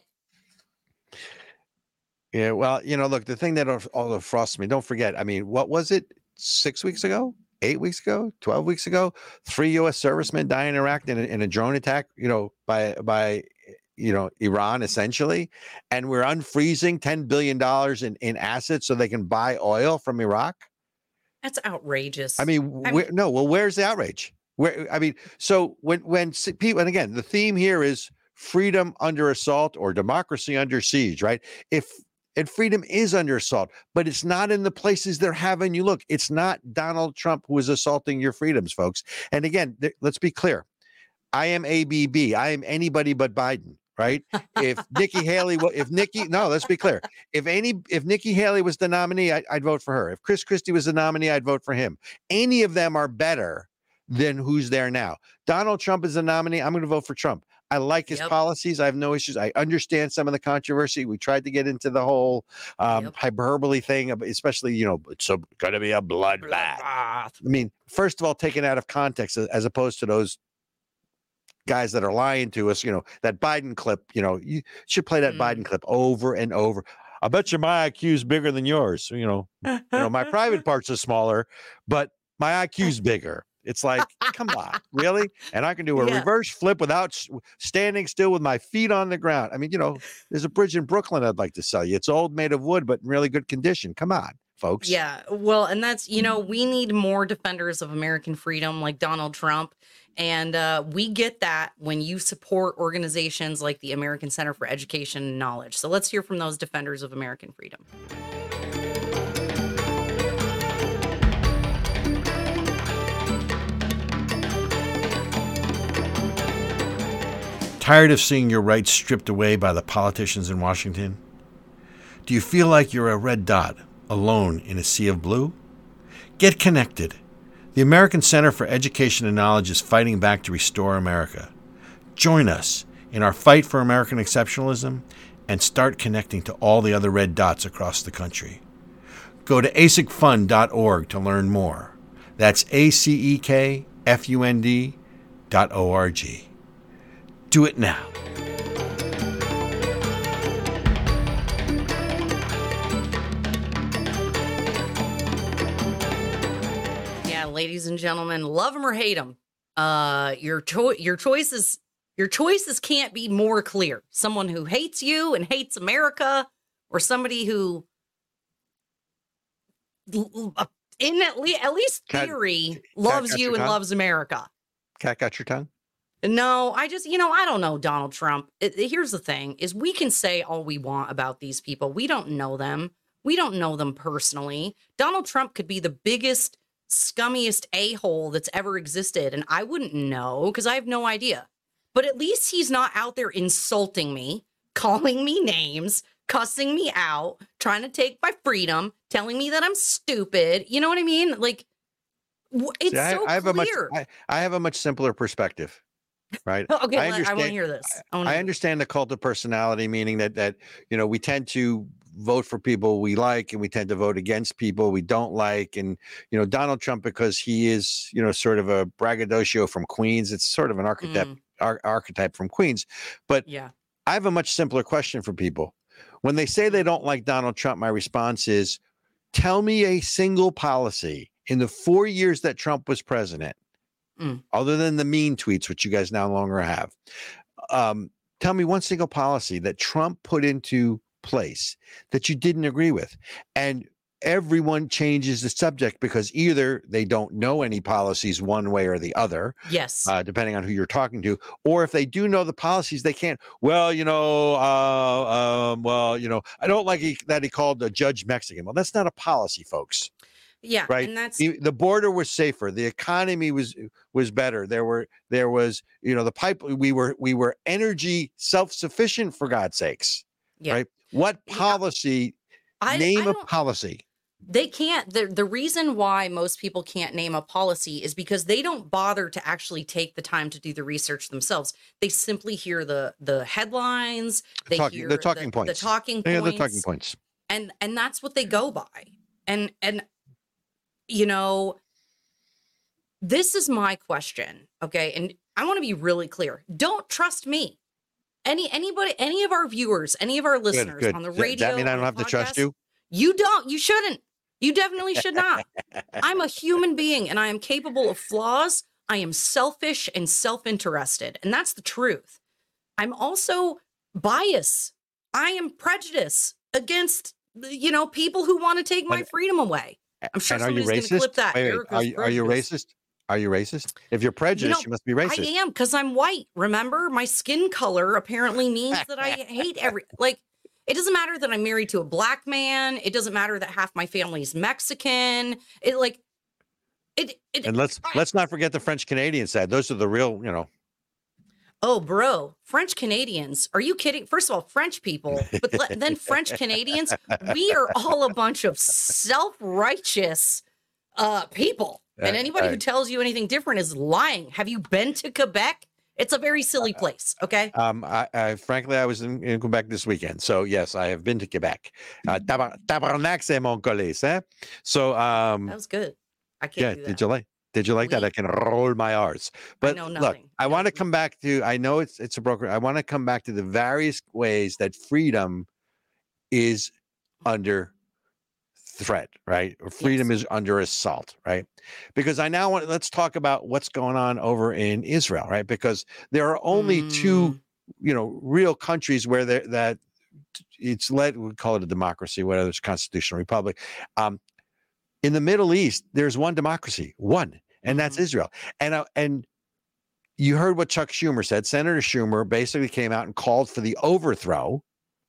Yeah, well, you know, look, the thing that all the frosts me, don't forget, I mean, what was it six weeks ago, eight weeks ago, twelve weeks ago? Three U S servicemen die in Iraq in a, in a drone attack, you know, by, by, you know, Iran essentially. And we're unfreezing ten billion dollars in, in assets so they can buy oil from Iraq. That's outrageous. I mean, I where, no, well, where's the outrage? Where, I mean, so when, when s- people, and again, the theme here is freedom under assault or democracy under siege, right? If, and freedom is under assault, but it's not in the places they're having you look. It's not Donald Trump who is assaulting your freedoms, folks. And again, th- let's be clear. I am A B B. I am anybody but Biden, right? If Nikki Haley, wa- if Nikki, no, let's be clear. If any, if Nikki Haley was the nominee, I, I'd vote for her. If Chris Christie was the nominee, I'd vote for him. Any of them are better than who's there now. Donald Trump is the nominee. I'm going to vote for Trump. I like his Yep. policies. I have no issues. I understand some of the controversy. We tried to get into the whole um, Yep. hyperbole thing, ab- especially, you know, it's going to be a bloodbath. I mean, first of all, taken out of context, a- as opposed to those guys that are lying to us, you know, that Biden clip, you know, you should play that Mm. Biden clip over and over. I bet you my I Q is bigger than yours. You know, you know, my private parts are smaller, but my I Q's bigger. It's like, come on, really? And I can do a Yeah. reverse flip without s- standing still with my feet on the ground. I mean, you know, there's a bridge in Brooklyn I'd like to sell you. It's old, made of wood, but in really good condition. Come on, folks. Yeah, well, and that's, you know, we need more defenders of American freedom like Donald Trump. And uh, we get that when you support organizations like the American Center for Education and Knowledge. So let's hear from those defenders of American freedom. Tired of seeing your rights stripped away by the politicians in Washington? Do you feel like you're a red dot, alone in a sea of blue? Get connected. The American Center for Education and Knowledge is fighting back to restore America. Join us in our fight for American exceptionalism and start connecting to all the other red dots across the country. Go to A S I C fund dot org to learn more. That's A C E K F U N D dot O R G. Do it now. Yeah, ladies and gentlemen, love them or hate them. Uh, your choice, your choices, your choices can't be more clear. Someone who hates you and hates America, or somebody who, l- l- uh, in at, le- at least Cat- theory, cat loves got you your and tongue? loves America. Cat got your tongue? No, I just, you know, I don't know Donald Trump. It- it- here's the thing is we can say all we want about these people. We don't know them. We don't know them personally. Donald Trump could be the biggest, scummiest a-hole that's ever existed. And I wouldn't know because I have no idea. But at least he's not out there insulting me, calling me names, cussing me out, trying to take my freedom, telling me that I'm stupid. You know what I mean? Like, w- it's See, I, so I have a much clear. I, I have a much simpler perspective, right? okay, I let- I, want to understand- hear this. I, wanna I hear this. understand the cult of personality, meaning that that you know we tend to vote for people we like and we tend to vote against people we don't like. And you know Donald Trump, because he is you know sort of a braggadocio from Queens, it's sort of an archetype Mm. ar- archetype from Queens. But Yeah. I have a much simpler question for people. When they say they don't like Donald Trump, my response is, tell me a single policy in the four years that Trump was president, Mm. other than the mean tweets, which you guys no longer have. Um, tell me one single policy that Trump put into place that you didn't agree with. And everyone changes the subject because either they don't know any policies one way or the other, Yes. uh, depending on who you're talking to, or if they do know the policies, they can't. Well, you know, uh, um, well, you know, I don't like he, that he called the judge Mexican. Well, that's not a policy, folks. Yeah. Right. And that's The, the border was safer. The economy was was better. There were there was, you know, the pipe. We were we were energy self-sufficient, for God's sakes. yeah. Right. What Yeah. policy? I, Name I a don't- policy. They can't. The, the reason why most people can't name a policy is because they don't bother to actually take the time to do the research themselves. They simply hear the the headlines. They Talking- hear the talking the, points. The talking Yeah, points. the talking points. And and that's what they go by. And and you know, this is my question. Okay, and I want to be really clear. Don't trust me. Any anybody, any of our viewers, any of our Good, listeners good. on the Does radio. that mean I on don't the have to trust podcast, you? You don't. You shouldn't. You definitely should not. I'm a human being and I am capable of flaws. I am selfish and self-interested. And that's the truth. I'm also biased. I am prejudiced against, you know, people who want to take my And- freedom away. I'm sure And are you somebody's going to racist? clip that. Wait, wait, Erica's Are you, are you prejudiced. racist? Are you racist? If you're prejudiced, you, know, must be racist. I am because I'm white. Remember, my skin color apparently means that I hate every like. It doesn't matter that I'm married to a black man. It doesn't matter that half my family's Mexican. It like it. it And let's let's not forget the French Canadian side. Those are the real, you know. oh, bro, French Canadians. Are you kidding? First of all, French people, but le- then French Canadians. We are all a bunch of self-righteous uh, people. And Right, anybody who right. tells you anything different is lying. Have you been to Quebec? It's a very silly place. Okay. Um, I, I frankly, I was in, in Quebec this weekend, so yes, I have been to Quebec. Uh, tabar- tabarnak, c'est mon collègue, eh? So, um, That was good. I can't yeah, do that. did you like? Did you like that? Oui. I can roll my R's. But know look, nothing. I No, want to oui. come back to. I know it's it's a broker. I want to come back to the various ways that freedom is under threat, right? Or freedom Yes. is under assault, right? Because I now want. Let's talk about what's going on over in Israel, right? Because there are only two, Mm, you know, real countries where there that it's led. We call it a democracy, whether it's a constitutional republic. Um, in the Middle East, there's one democracy, one, and that's Mhm. Israel. And uh, and you heard what Chuck Schumer said. Senator Schumer basically came out and called for the overthrow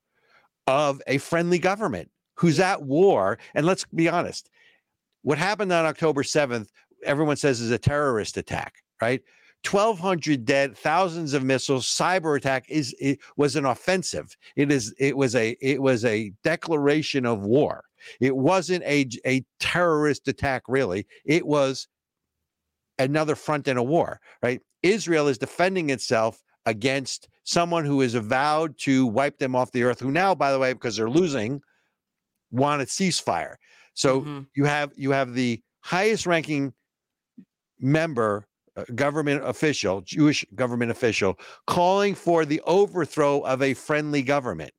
of a friendly government who's at war. And let's be honest, what happened on October seventh, everyone says is a terrorist attack, right? twelve hundred dead, thousands of missiles, cyber attack is it was an offensive. It is it was a it was a declaration of war. It wasn't a a terrorist attack really. It was another front in a war, right? Israel is defending itself against someone who is avowed to wipe them off the earth, who now, by the way, because they're losing, want a ceasefire. So mhm. you have you have the highest ranking member, uh, government official, Jewish government official, calling for the overthrow of a friendly government.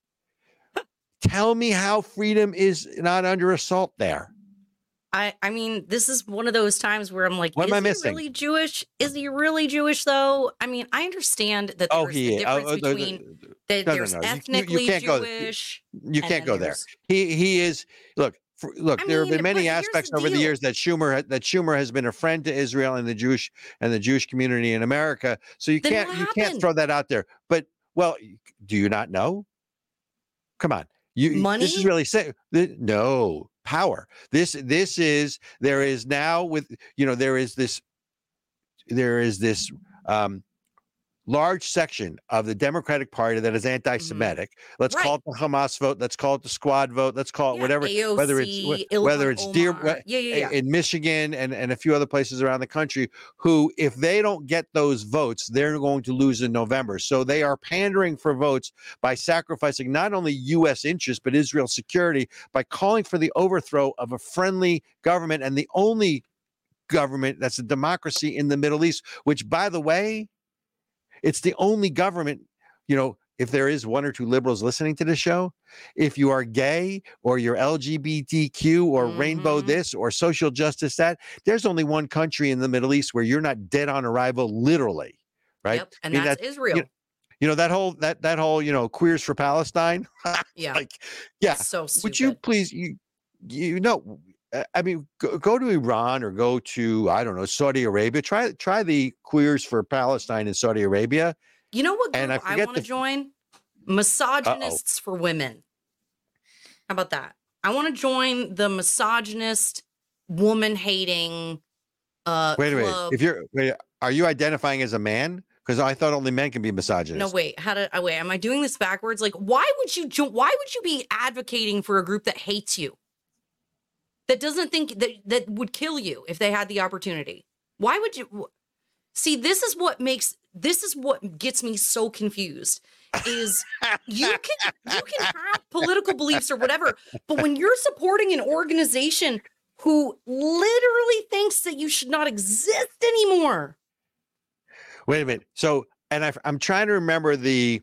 Tell me how freedom is not under assault there. I, I mean, this is one of those times where I'm like, What is am I he missing? really Jewish? Is he really Jewish though? I mean, I understand that Oh, there's he the is. Oh, difference oh, the- between the- that no, no, there's no. You- you- you ethnically can't go- Jewish. you and can't then go there. there's- He he is look for, look. I there have mean, been many but here's the aspects over the deal. years that Schumer ha- that Schumer has been a friend to Israel and the Jewish and the Jewish community in America. So you Then can't what you can't happened? throw that out there. But well, do you not know? Come on, you This is Money? really say no power. This this is there is now with you know there is this there is this um large section of the Democratic Party that is anti-Semitic. Let's call it the Hamas vote. Let's call it the squad vote. Let's call it Yeah, whatever, whether it's A O C, wh- whether Ilhan it's Deer Omar. Yeah, yeah, yeah. in Michigan and, and a few other places around the country, who, if they don't get those votes, they're going to lose in November. So they are pandering for votes by sacrificing not only U S interests, but Israel's security by calling for the overthrow of a friendly government and the only government that's a democracy in the Middle East, which, by the way, it's the only government, you know, if there is one or two liberals listening to the show, if you are gay or you're L G B T Q or Mhm. rainbow this or social justice that, there's only one country in the Middle East where you're not dead on arrival, literally, right? Yep, I and mean, that's that- Israel. You, you know, that whole that that whole, you know, queers for Palestine. yeah, Like, yeah. so stupid. Would you please you you know uh, I mean go, go to Iran or go to, I don't know, Saudi Arabia. Try try the queers for Palestine in Saudi Arabia. You know what group And I I, forget want to the- join? Misogynists for women. How about that? I want to join the misogynist, woman hating. Uh, Wait a minute. club. If you're wait, are you identifying as a man? Because I thought only men can be misogynist. No, wait. How did? Oh, wait. Am I doing this backwards? Like, why would you? jo- Why would you be advocating for a group that hates you? That doesn't think that that would kill you if they had the opportunity. Why would you? See, this is what makes this is what gets me so confused. Is you can you can have political beliefs or whatever, but when you're supporting an organization who literally thinks that you should not exist anymore. Wait a minute. So, and I, I'm trying to remember the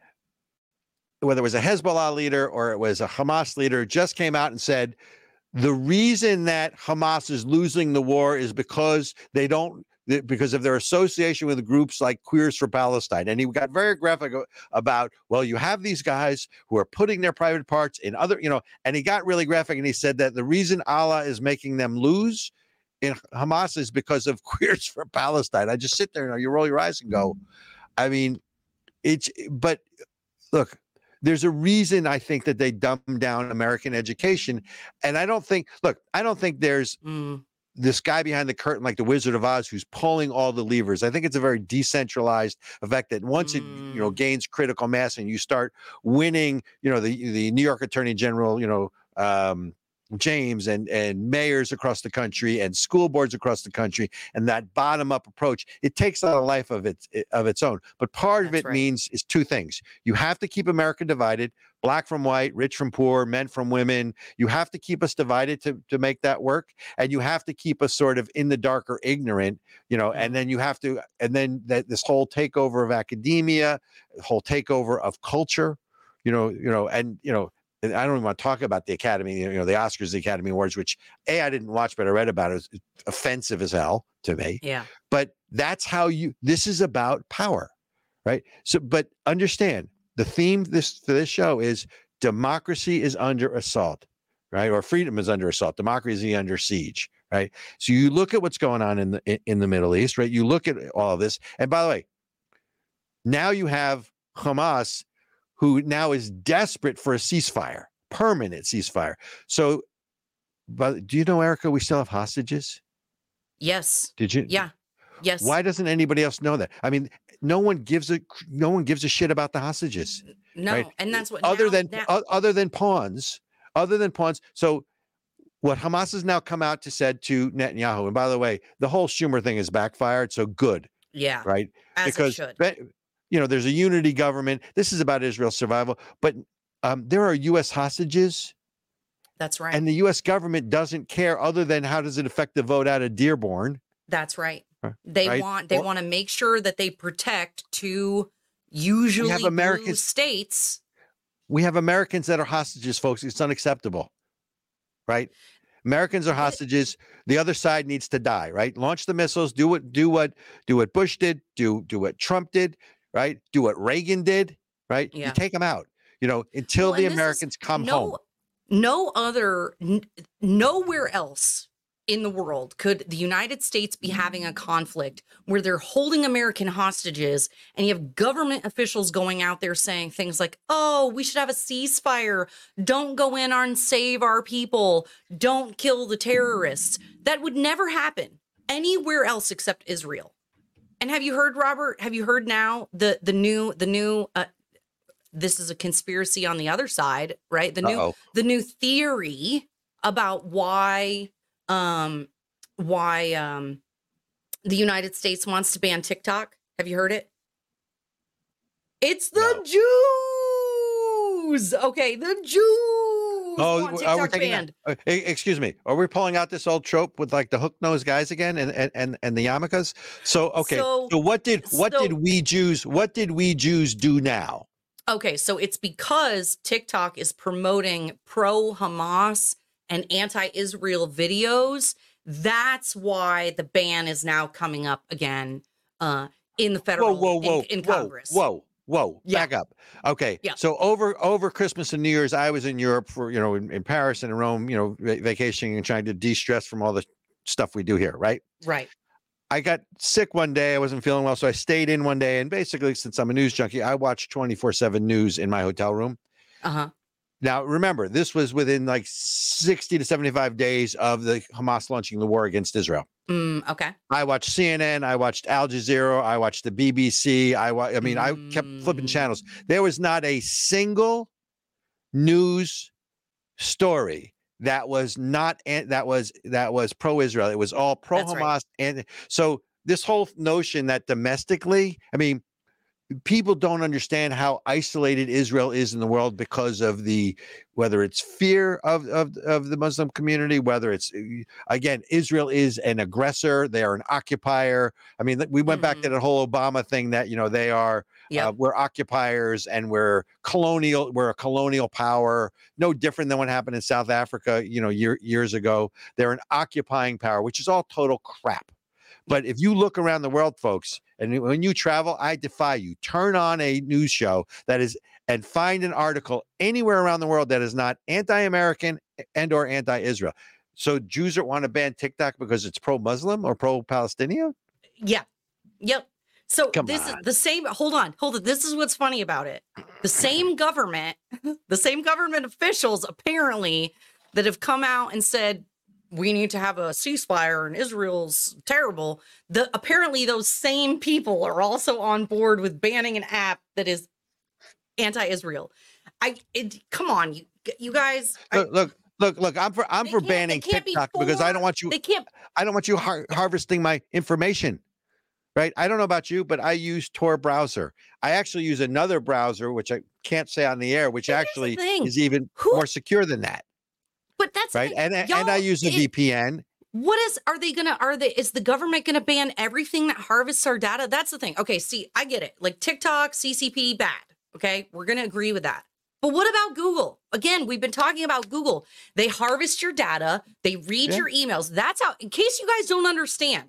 whether it was a Hezbollah leader or it was a Hamas leader, just came out and said the reason that Hamas is losing the war is because they don't th- because of their association with groups like Queers for Palestine. And he got very graphic a- about, well, you have these guys who are putting their private parts in other, you know, and he got really graphic and he said that the reason Allah is making them lose in Hamas is because of Queers for Palestine. I just sit there and you roll your eyes and go, I mean, it's, but look, there's a reason I think that they dumb down American education. And I don't think, look, I don't think there's Mm, this guy behind the curtain like the Wizard of Oz who's pulling all the levers. I think it's a very decentralized effect that once it, you know, Mm. gains critical mass and you start winning, you know, the, the New York Attorney General, you know, um, James and and mayors across the country and school boards across the country, and that bottom up approach, it takes on a life of its of its own. But part of That's it right. means is two things. You have to keep America divided, black from white, rich from poor, men from women. You have to keep us divided to to make that work, and you have to keep us sort of in the dark or ignorant, you know. And then you have to, and then that this whole takeover of academia, whole takeover of culture, you know, you know, and you know. And I don't even want to talk about the Academy, you know, the Oscars, the Academy Awards, which A, I didn't watch, but I read about it. It's offensive as hell to me. yeah. But that's how you, this is about power, right? So, but understand the theme this for this show is democracy is under assault, right? Or freedom is under assault. Democracy is under siege, right? So you look at what's going on in the in the Middle East, right? You look at all of this. And by the way, now you have Hamas, who now is desperate for a ceasefire, permanent ceasefire. So, but do you know, Erica, we still have hostages? Yes. Did you? Yeah. Yes. Why doesn't anybody else know that? I mean, no one gives a no one gives a shit about the hostages, No. right? And that's what other now- than now- o- other than pawns, other than pawns. So, what Hamas has now come out to said to Netanyahu, and by the way, the whole Schumer thing has backfired. So good, yeah. right? As because it should. be- you know, there's a unity government. This is about Israel's survival, but um, there are U S hostages, That's right. and the U S government doesn't care. Other than how does it affect the vote out of Dearborn? That's right. Right. They Right. want they Or- want to make sure that they protect two usually blue Americans- states. We have Americans that are hostages, folks. It's unacceptable, right? Americans are hostages. The other side needs to die, right? Launch the missiles. Do what do what do what Bush did. Do do what Trump did, right? Do what Reagan did, right? Yeah. You take them out, you know, until Well, the and this is Americans come no, home. No other, n- nowhere else in the world could the United States be having a conflict where they're holding American hostages and you have government officials going out there saying things like, oh, we should have a ceasefire. Don't go in and save our people. Don't kill the terrorists. That would never happen anywhere else except Israel. And have you heard, Robert? Have you heard now the the new the new uh, this is a conspiracy on the other side, right? The new Uh-oh. the new theory about why um why um the United States wants to ban TikTok. Have you heard it? It's the No. Jews. Okay, the who's Oh, want are we TikTok taking banned. that? uh, e- Excuse me. Are we pulling out this old trope with like the hook-nosed guys again and and and, and the yarmulkes? So okay. So- So, what did what so- did we Jews what did we Jews do now? Okay, so it's because TikTok is promoting pro Hamas and anti Israel videos. That's why the ban is now coming up again uh, in the Whoa, federal whoa, whoa, in, in whoa, Congress. whoa, whoa! Yeah. Back up. Okay. Yeah. So over over Christmas and New Year's, I was in Europe for you know in, in Paris and in Rome, you know, va- vacationing and trying to de-stress from all the stuff we do here, right? Right. I got sick one day. I wasn't feeling well, so I stayed in one day. And basically, since I'm a news junkie, I watch twenty-four seven news in my hotel room. Uh huh. Now, remember, this was within like sixty to seventy-five days of the Hamas launching the war against Israel. Mm, okay. I watched C N N, I watched Al Jazeera, I watched the B B C. I, wa- I mean, I kept flipping channels. There was not a single news story that was not an- that was that was pro-Israel. It was all pro-Hamas, right. and so this whole notion that domestically, I mean, people don't understand how isolated Israel is in the world because of the whether it's fear of of, of the Muslim community, whether it's again Israel is an aggressor, they are an occupier. I mean, we went back to Mhm. the whole Obama thing that you know they are Yep. uh, we're occupiers and we're colonial, we're a colonial power, no different than what happened in South Africa, you know, year, years ago. They're an occupying power, which is all total crap. But if you look around the world, folks, and when you travel, I defy you. Turn on a news show that is and find an article anywhere around the world that is not anti-American and or anti-Israel. So Jews that want to ban TikTok because it's pro-Muslim or pro-Palestinian? Yeah. Yep. So Come this is on. the same. Hold on, hold it. This is what's funny about it. The same government, the same government officials apparently that have come out and said we need to have a ceasefire and Israel's terrible. The apparently those same people are also on board with banning an app that is anti-Israel. I it, come on, you you guys. I- Look, look, look, look. I'm for I'm They for can't- they banning can't be TikTok because I don't for- want you. They can't. I don't want you har- harvesting my information. Right? I don't know about you, but I use Tor browser. I actually use another browser, which I can't say on the air, which But here's the actually thing. is even Who- more secure than that. But that's the Right? thing. And and I Y'all, use a it- V P N. What is, are they gonna, are they, is the government gonna ban everything that harvests our data? That's the thing. Okay, see, I get it. Like TikTok, C C P, bad. Okay, we're gonna agree with that. But what about Google? Again, we've been talking about Google. They harvest your data, they read Yeah. your emails. That's how, in case you guys don't understand,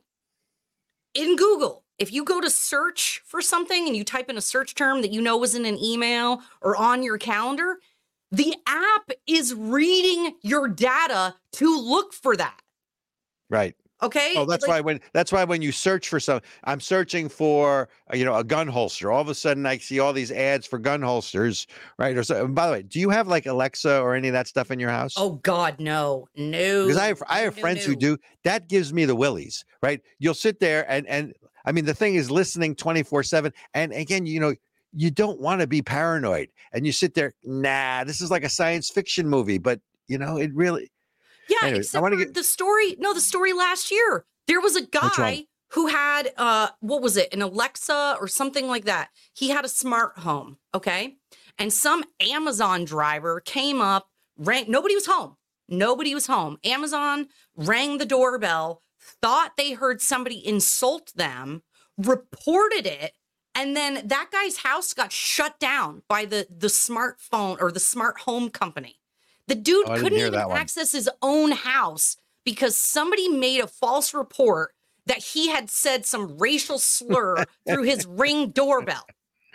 in Google, if you go to search for something and you type in a search term that you know was in an email or on your calendar, the app is reading your data to look for that. Right. Okay. Oh, that's Like, why when that's why when you search for some, I'm searching for uh, you know a gun holster. All of a sudden, I see all these ads for gun holsters, right? Or so. And by the way, do you have like Alexa or any of that stuff in your house? Oh God, no, no. Because I have I have no, friends no. who do. That gives me the willies, right? You'll sit there and and I mean the thing is listening twenty-four seven. And again, you know, you don't want to be paranoid, and you sit there. Nah, this is like a science fiction movie, but you know, it really. Yeah, Anyways, I except wanna for get- the story. No, the story last year. There was a Which one? guy who had uh what was it, an Alexa or something like that. He had a smart home, okay? And some Amazon driver came up, rang, nobody was home. Nobody was home. Amazon rang the doorbell, thought they heard somebody insult them, reported it, and then that guy's house got shut down by the the smartphone or the smart home company. The dude Oh, I didn't couldn't hear even that one. access his own house because somebody made a false report that he had said some racial slur through his Ring doorbell.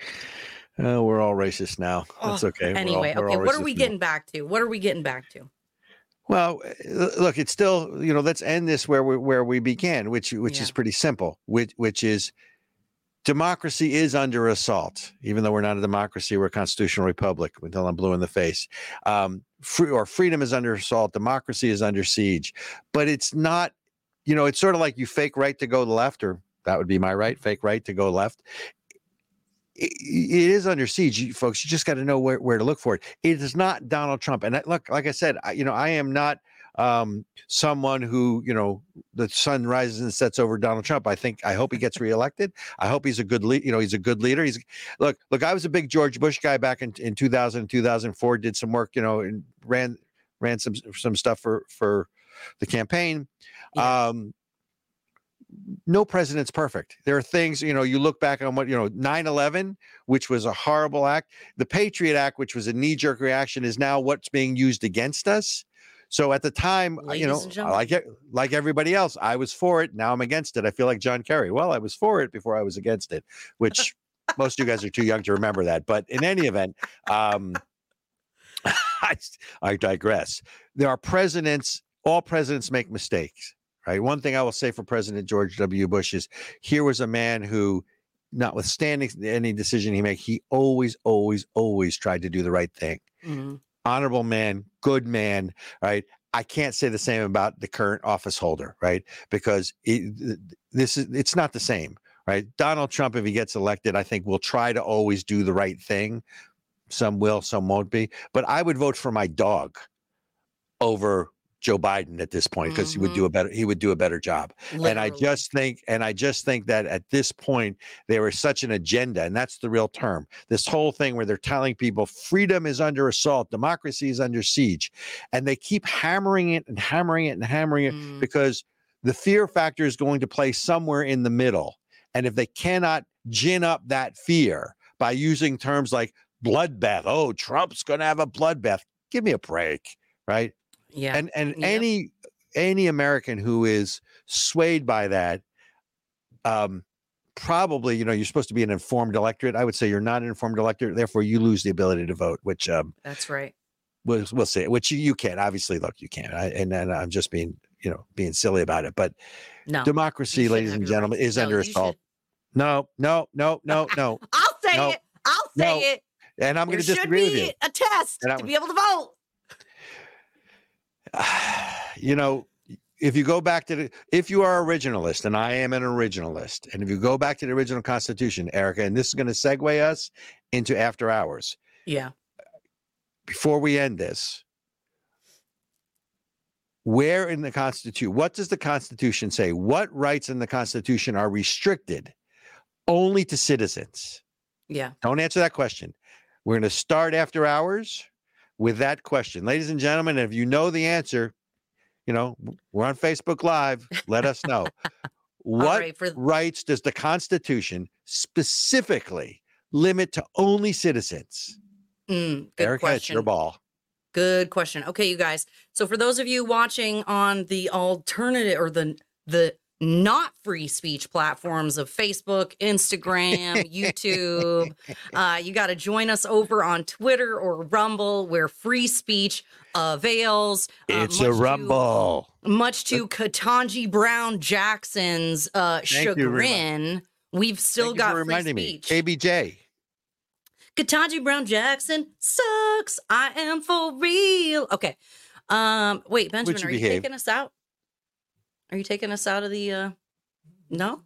Oh, we're all racist now. That's Oh, okay. We're all- Anyway, we're okay, all what are racist we now. getting back to? What are we getting back to? Well, uh, look, it's still, you know, let's end this where we where we began, which which Yeah. is pretty simple, which which is democracy is under assault, even though we're not a democracy, we're a constitutional republic until I'm blue in the face. Um, free, or freedom is under assault, democracy is under siege, but it's not, you know, it's sort of like you fake right to go left, or that would be my right, fake right to go left. It, it is under siege, you folks. You just got to know where, where to look for it. It is not Donald Trump. And I, look, like I said, I, you know, I am not um, someone who, you know, the sun rises and sets over Donald Trump. I think, I hope he gets reelected. I hope he's a good lead. You know, he's a good leader. He's look, look, I was a big George Bush guy back in, in two thousand, two thousand four, did some work, you know, and ran, ran some some stuff for for the campaign. Yeah. Um, no president's perfect. There are things, you know, you look back on what, you know, nine eleven, which was a horrible act. The Patriot Act, which was a knee-jerk reaction, is now what's being used against us. So at the time, Ladies you know, and gentlemen. like it, like everybody else, I was for it. Now I'm against it. I feel like John Kerry. Well, I was for it before I was against it, which most of you guys are too young to remember that. But in any event, um, I, I digress. There are presidents, all presidents make mistakes, right? One thing I will say for President George W. Bush is here was a man who, notwithstanding any decision he made, he always, always, always tried to do the right thing. Mhm. Honorable man, good man, right? I can't say the same about the current office holder, right? Because it, this is, it's not the same, right? Donald Trump, if he gets elected, I think will try to always do the right thing. Some will, some won't be. But I would vote for my dog over Joe Biden at this point because he would do a better he would do a better job. And I Literally. just think and I just think that at this point there is such an agenda, and that's the real term. This whole thing where they're telling people freedom is under assault, democracy is under siege, and they keep hammering it and hammering it and hammering it Mm. because the fear factor is going to play somewhere in the middle. And if they cannot gin up that fear by using terms like bloodbath, oh, Trump's going to have a bloodbath. Give me a break, right? Yeah. And and Yep. any any American who is swayed by that, um, probably, you know, you're supposed to be an informed electorate. I would say you're not an informed electorate, therefore you lose the ability to vote, which um, That's right. we'll, we'll see. Which you, you can obviously look, you can, I, and then I'm just being, you know, being silly about it. But No. democracy, you shouldn't ladies have and your gentlemen, rights. is No, under you assault. should- No, no, no, no, no. I'll say No. it. I'll say No. it. And I'm There going to should disagree with be you. a test And I'm- to be able to vote. You know, if you go back to the, if you are originalist, and I am an originalist, and if you go back to the original Constitution, Erica, and this is going to segue us into after hours. Yeah. Before we end this, where in the Constitution, what does the Constitution say? What rights in the Constitution are restricted only to citizens? Yeah. Don't answer that question. We're going to start after hours with that question. Ladies and gentlemen, if you know the answer, you know, we're on Facebook Live. Let us know. What right, for- rights does the Constitution specifically limit to only citizens? Mm, good Erica, it's question. your ball. Good question. Okay, you guys. So for those of you watching on the alternative or the the not free speech platforms of Facebook, Instagram, YouTube, uh, you got to join us over on Twitter or Rumble, where free speech avails. uh, It's a much to- rumble. Much to Ketanji Brown Jackson's uh, Thank you, Rima. chagrin, we've still Thank you got for free reminding me. speech. K B J. Ketanji Brown Jackson sucks. I am for real. Okay. Um, wait, Benjamin, you are you behave? taking us out? Are you taking us out of the uh no?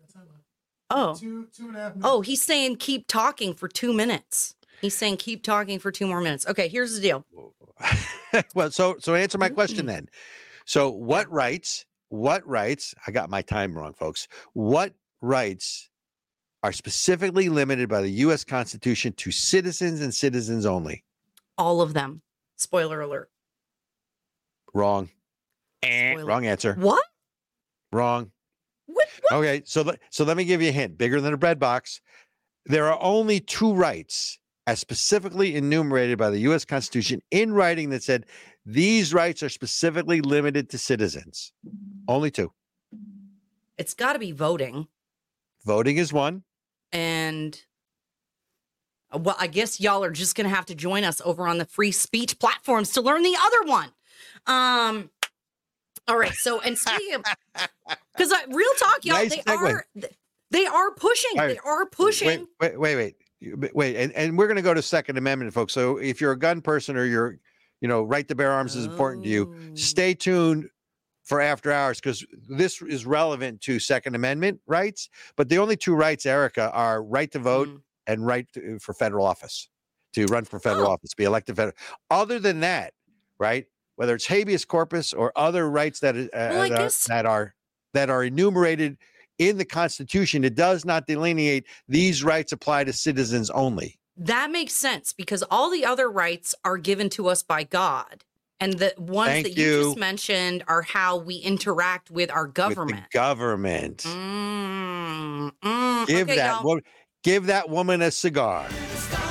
Oh. Two, two and a half minutes. Oh, he's saying keep talking for two minutes. He's saying keep talking for two more minutes. Okay, here's the deal. Well, so so answer my Mm. question then. So what rights, what rights, I got my time wrong, folks. What rights are specifically limited by the U S Constitution to citizens and citizens only? All of them. Spoiler alert. Wrong. Eh, Spoiler. wrong answer. What? Wrong. What? what? Okay, so le- so let me give you a hint. Bigger than a bread box. There are only two rights as specifically enumerated by the U S Constitution in writing that said these rights are specifically limited to citizens. Only two. It's got to be voting. Voting is one. And uh, well, I guess y'all are just going to have to join us over on the free speech platforms to learn the other one. Um, all right. So, and speaking of, because real talk, y'all, Nice they segue. are, they are pushing. All right. They are pushing. Wait, wait, wait, wait, You- wait, and, and we're going to go to Second Amendment, folks. So if you're a gun person or you're, you know, right to bear arms is important to you. Oh. Stay tuned for after hours because this is relevant to Second Amendment rights. But the only two rights, Erica, are right to vote Mm. and right to, for federal office, to run for federal Oh. office, be elected federal. Other than that, right, whether it's habeas corpus or other rights that uh, Well, I that, are, guess- that are that are enumerated in the Constitution, it does not delineate these rights apply to citizens only. That makes sense because all the other rights are given to us by God. And the ones Thank that you. you. just mentioned are how we interact with our With government. the government. Mm, mm. Give Okay, that y'all. wo- give that woman a cigar. Stop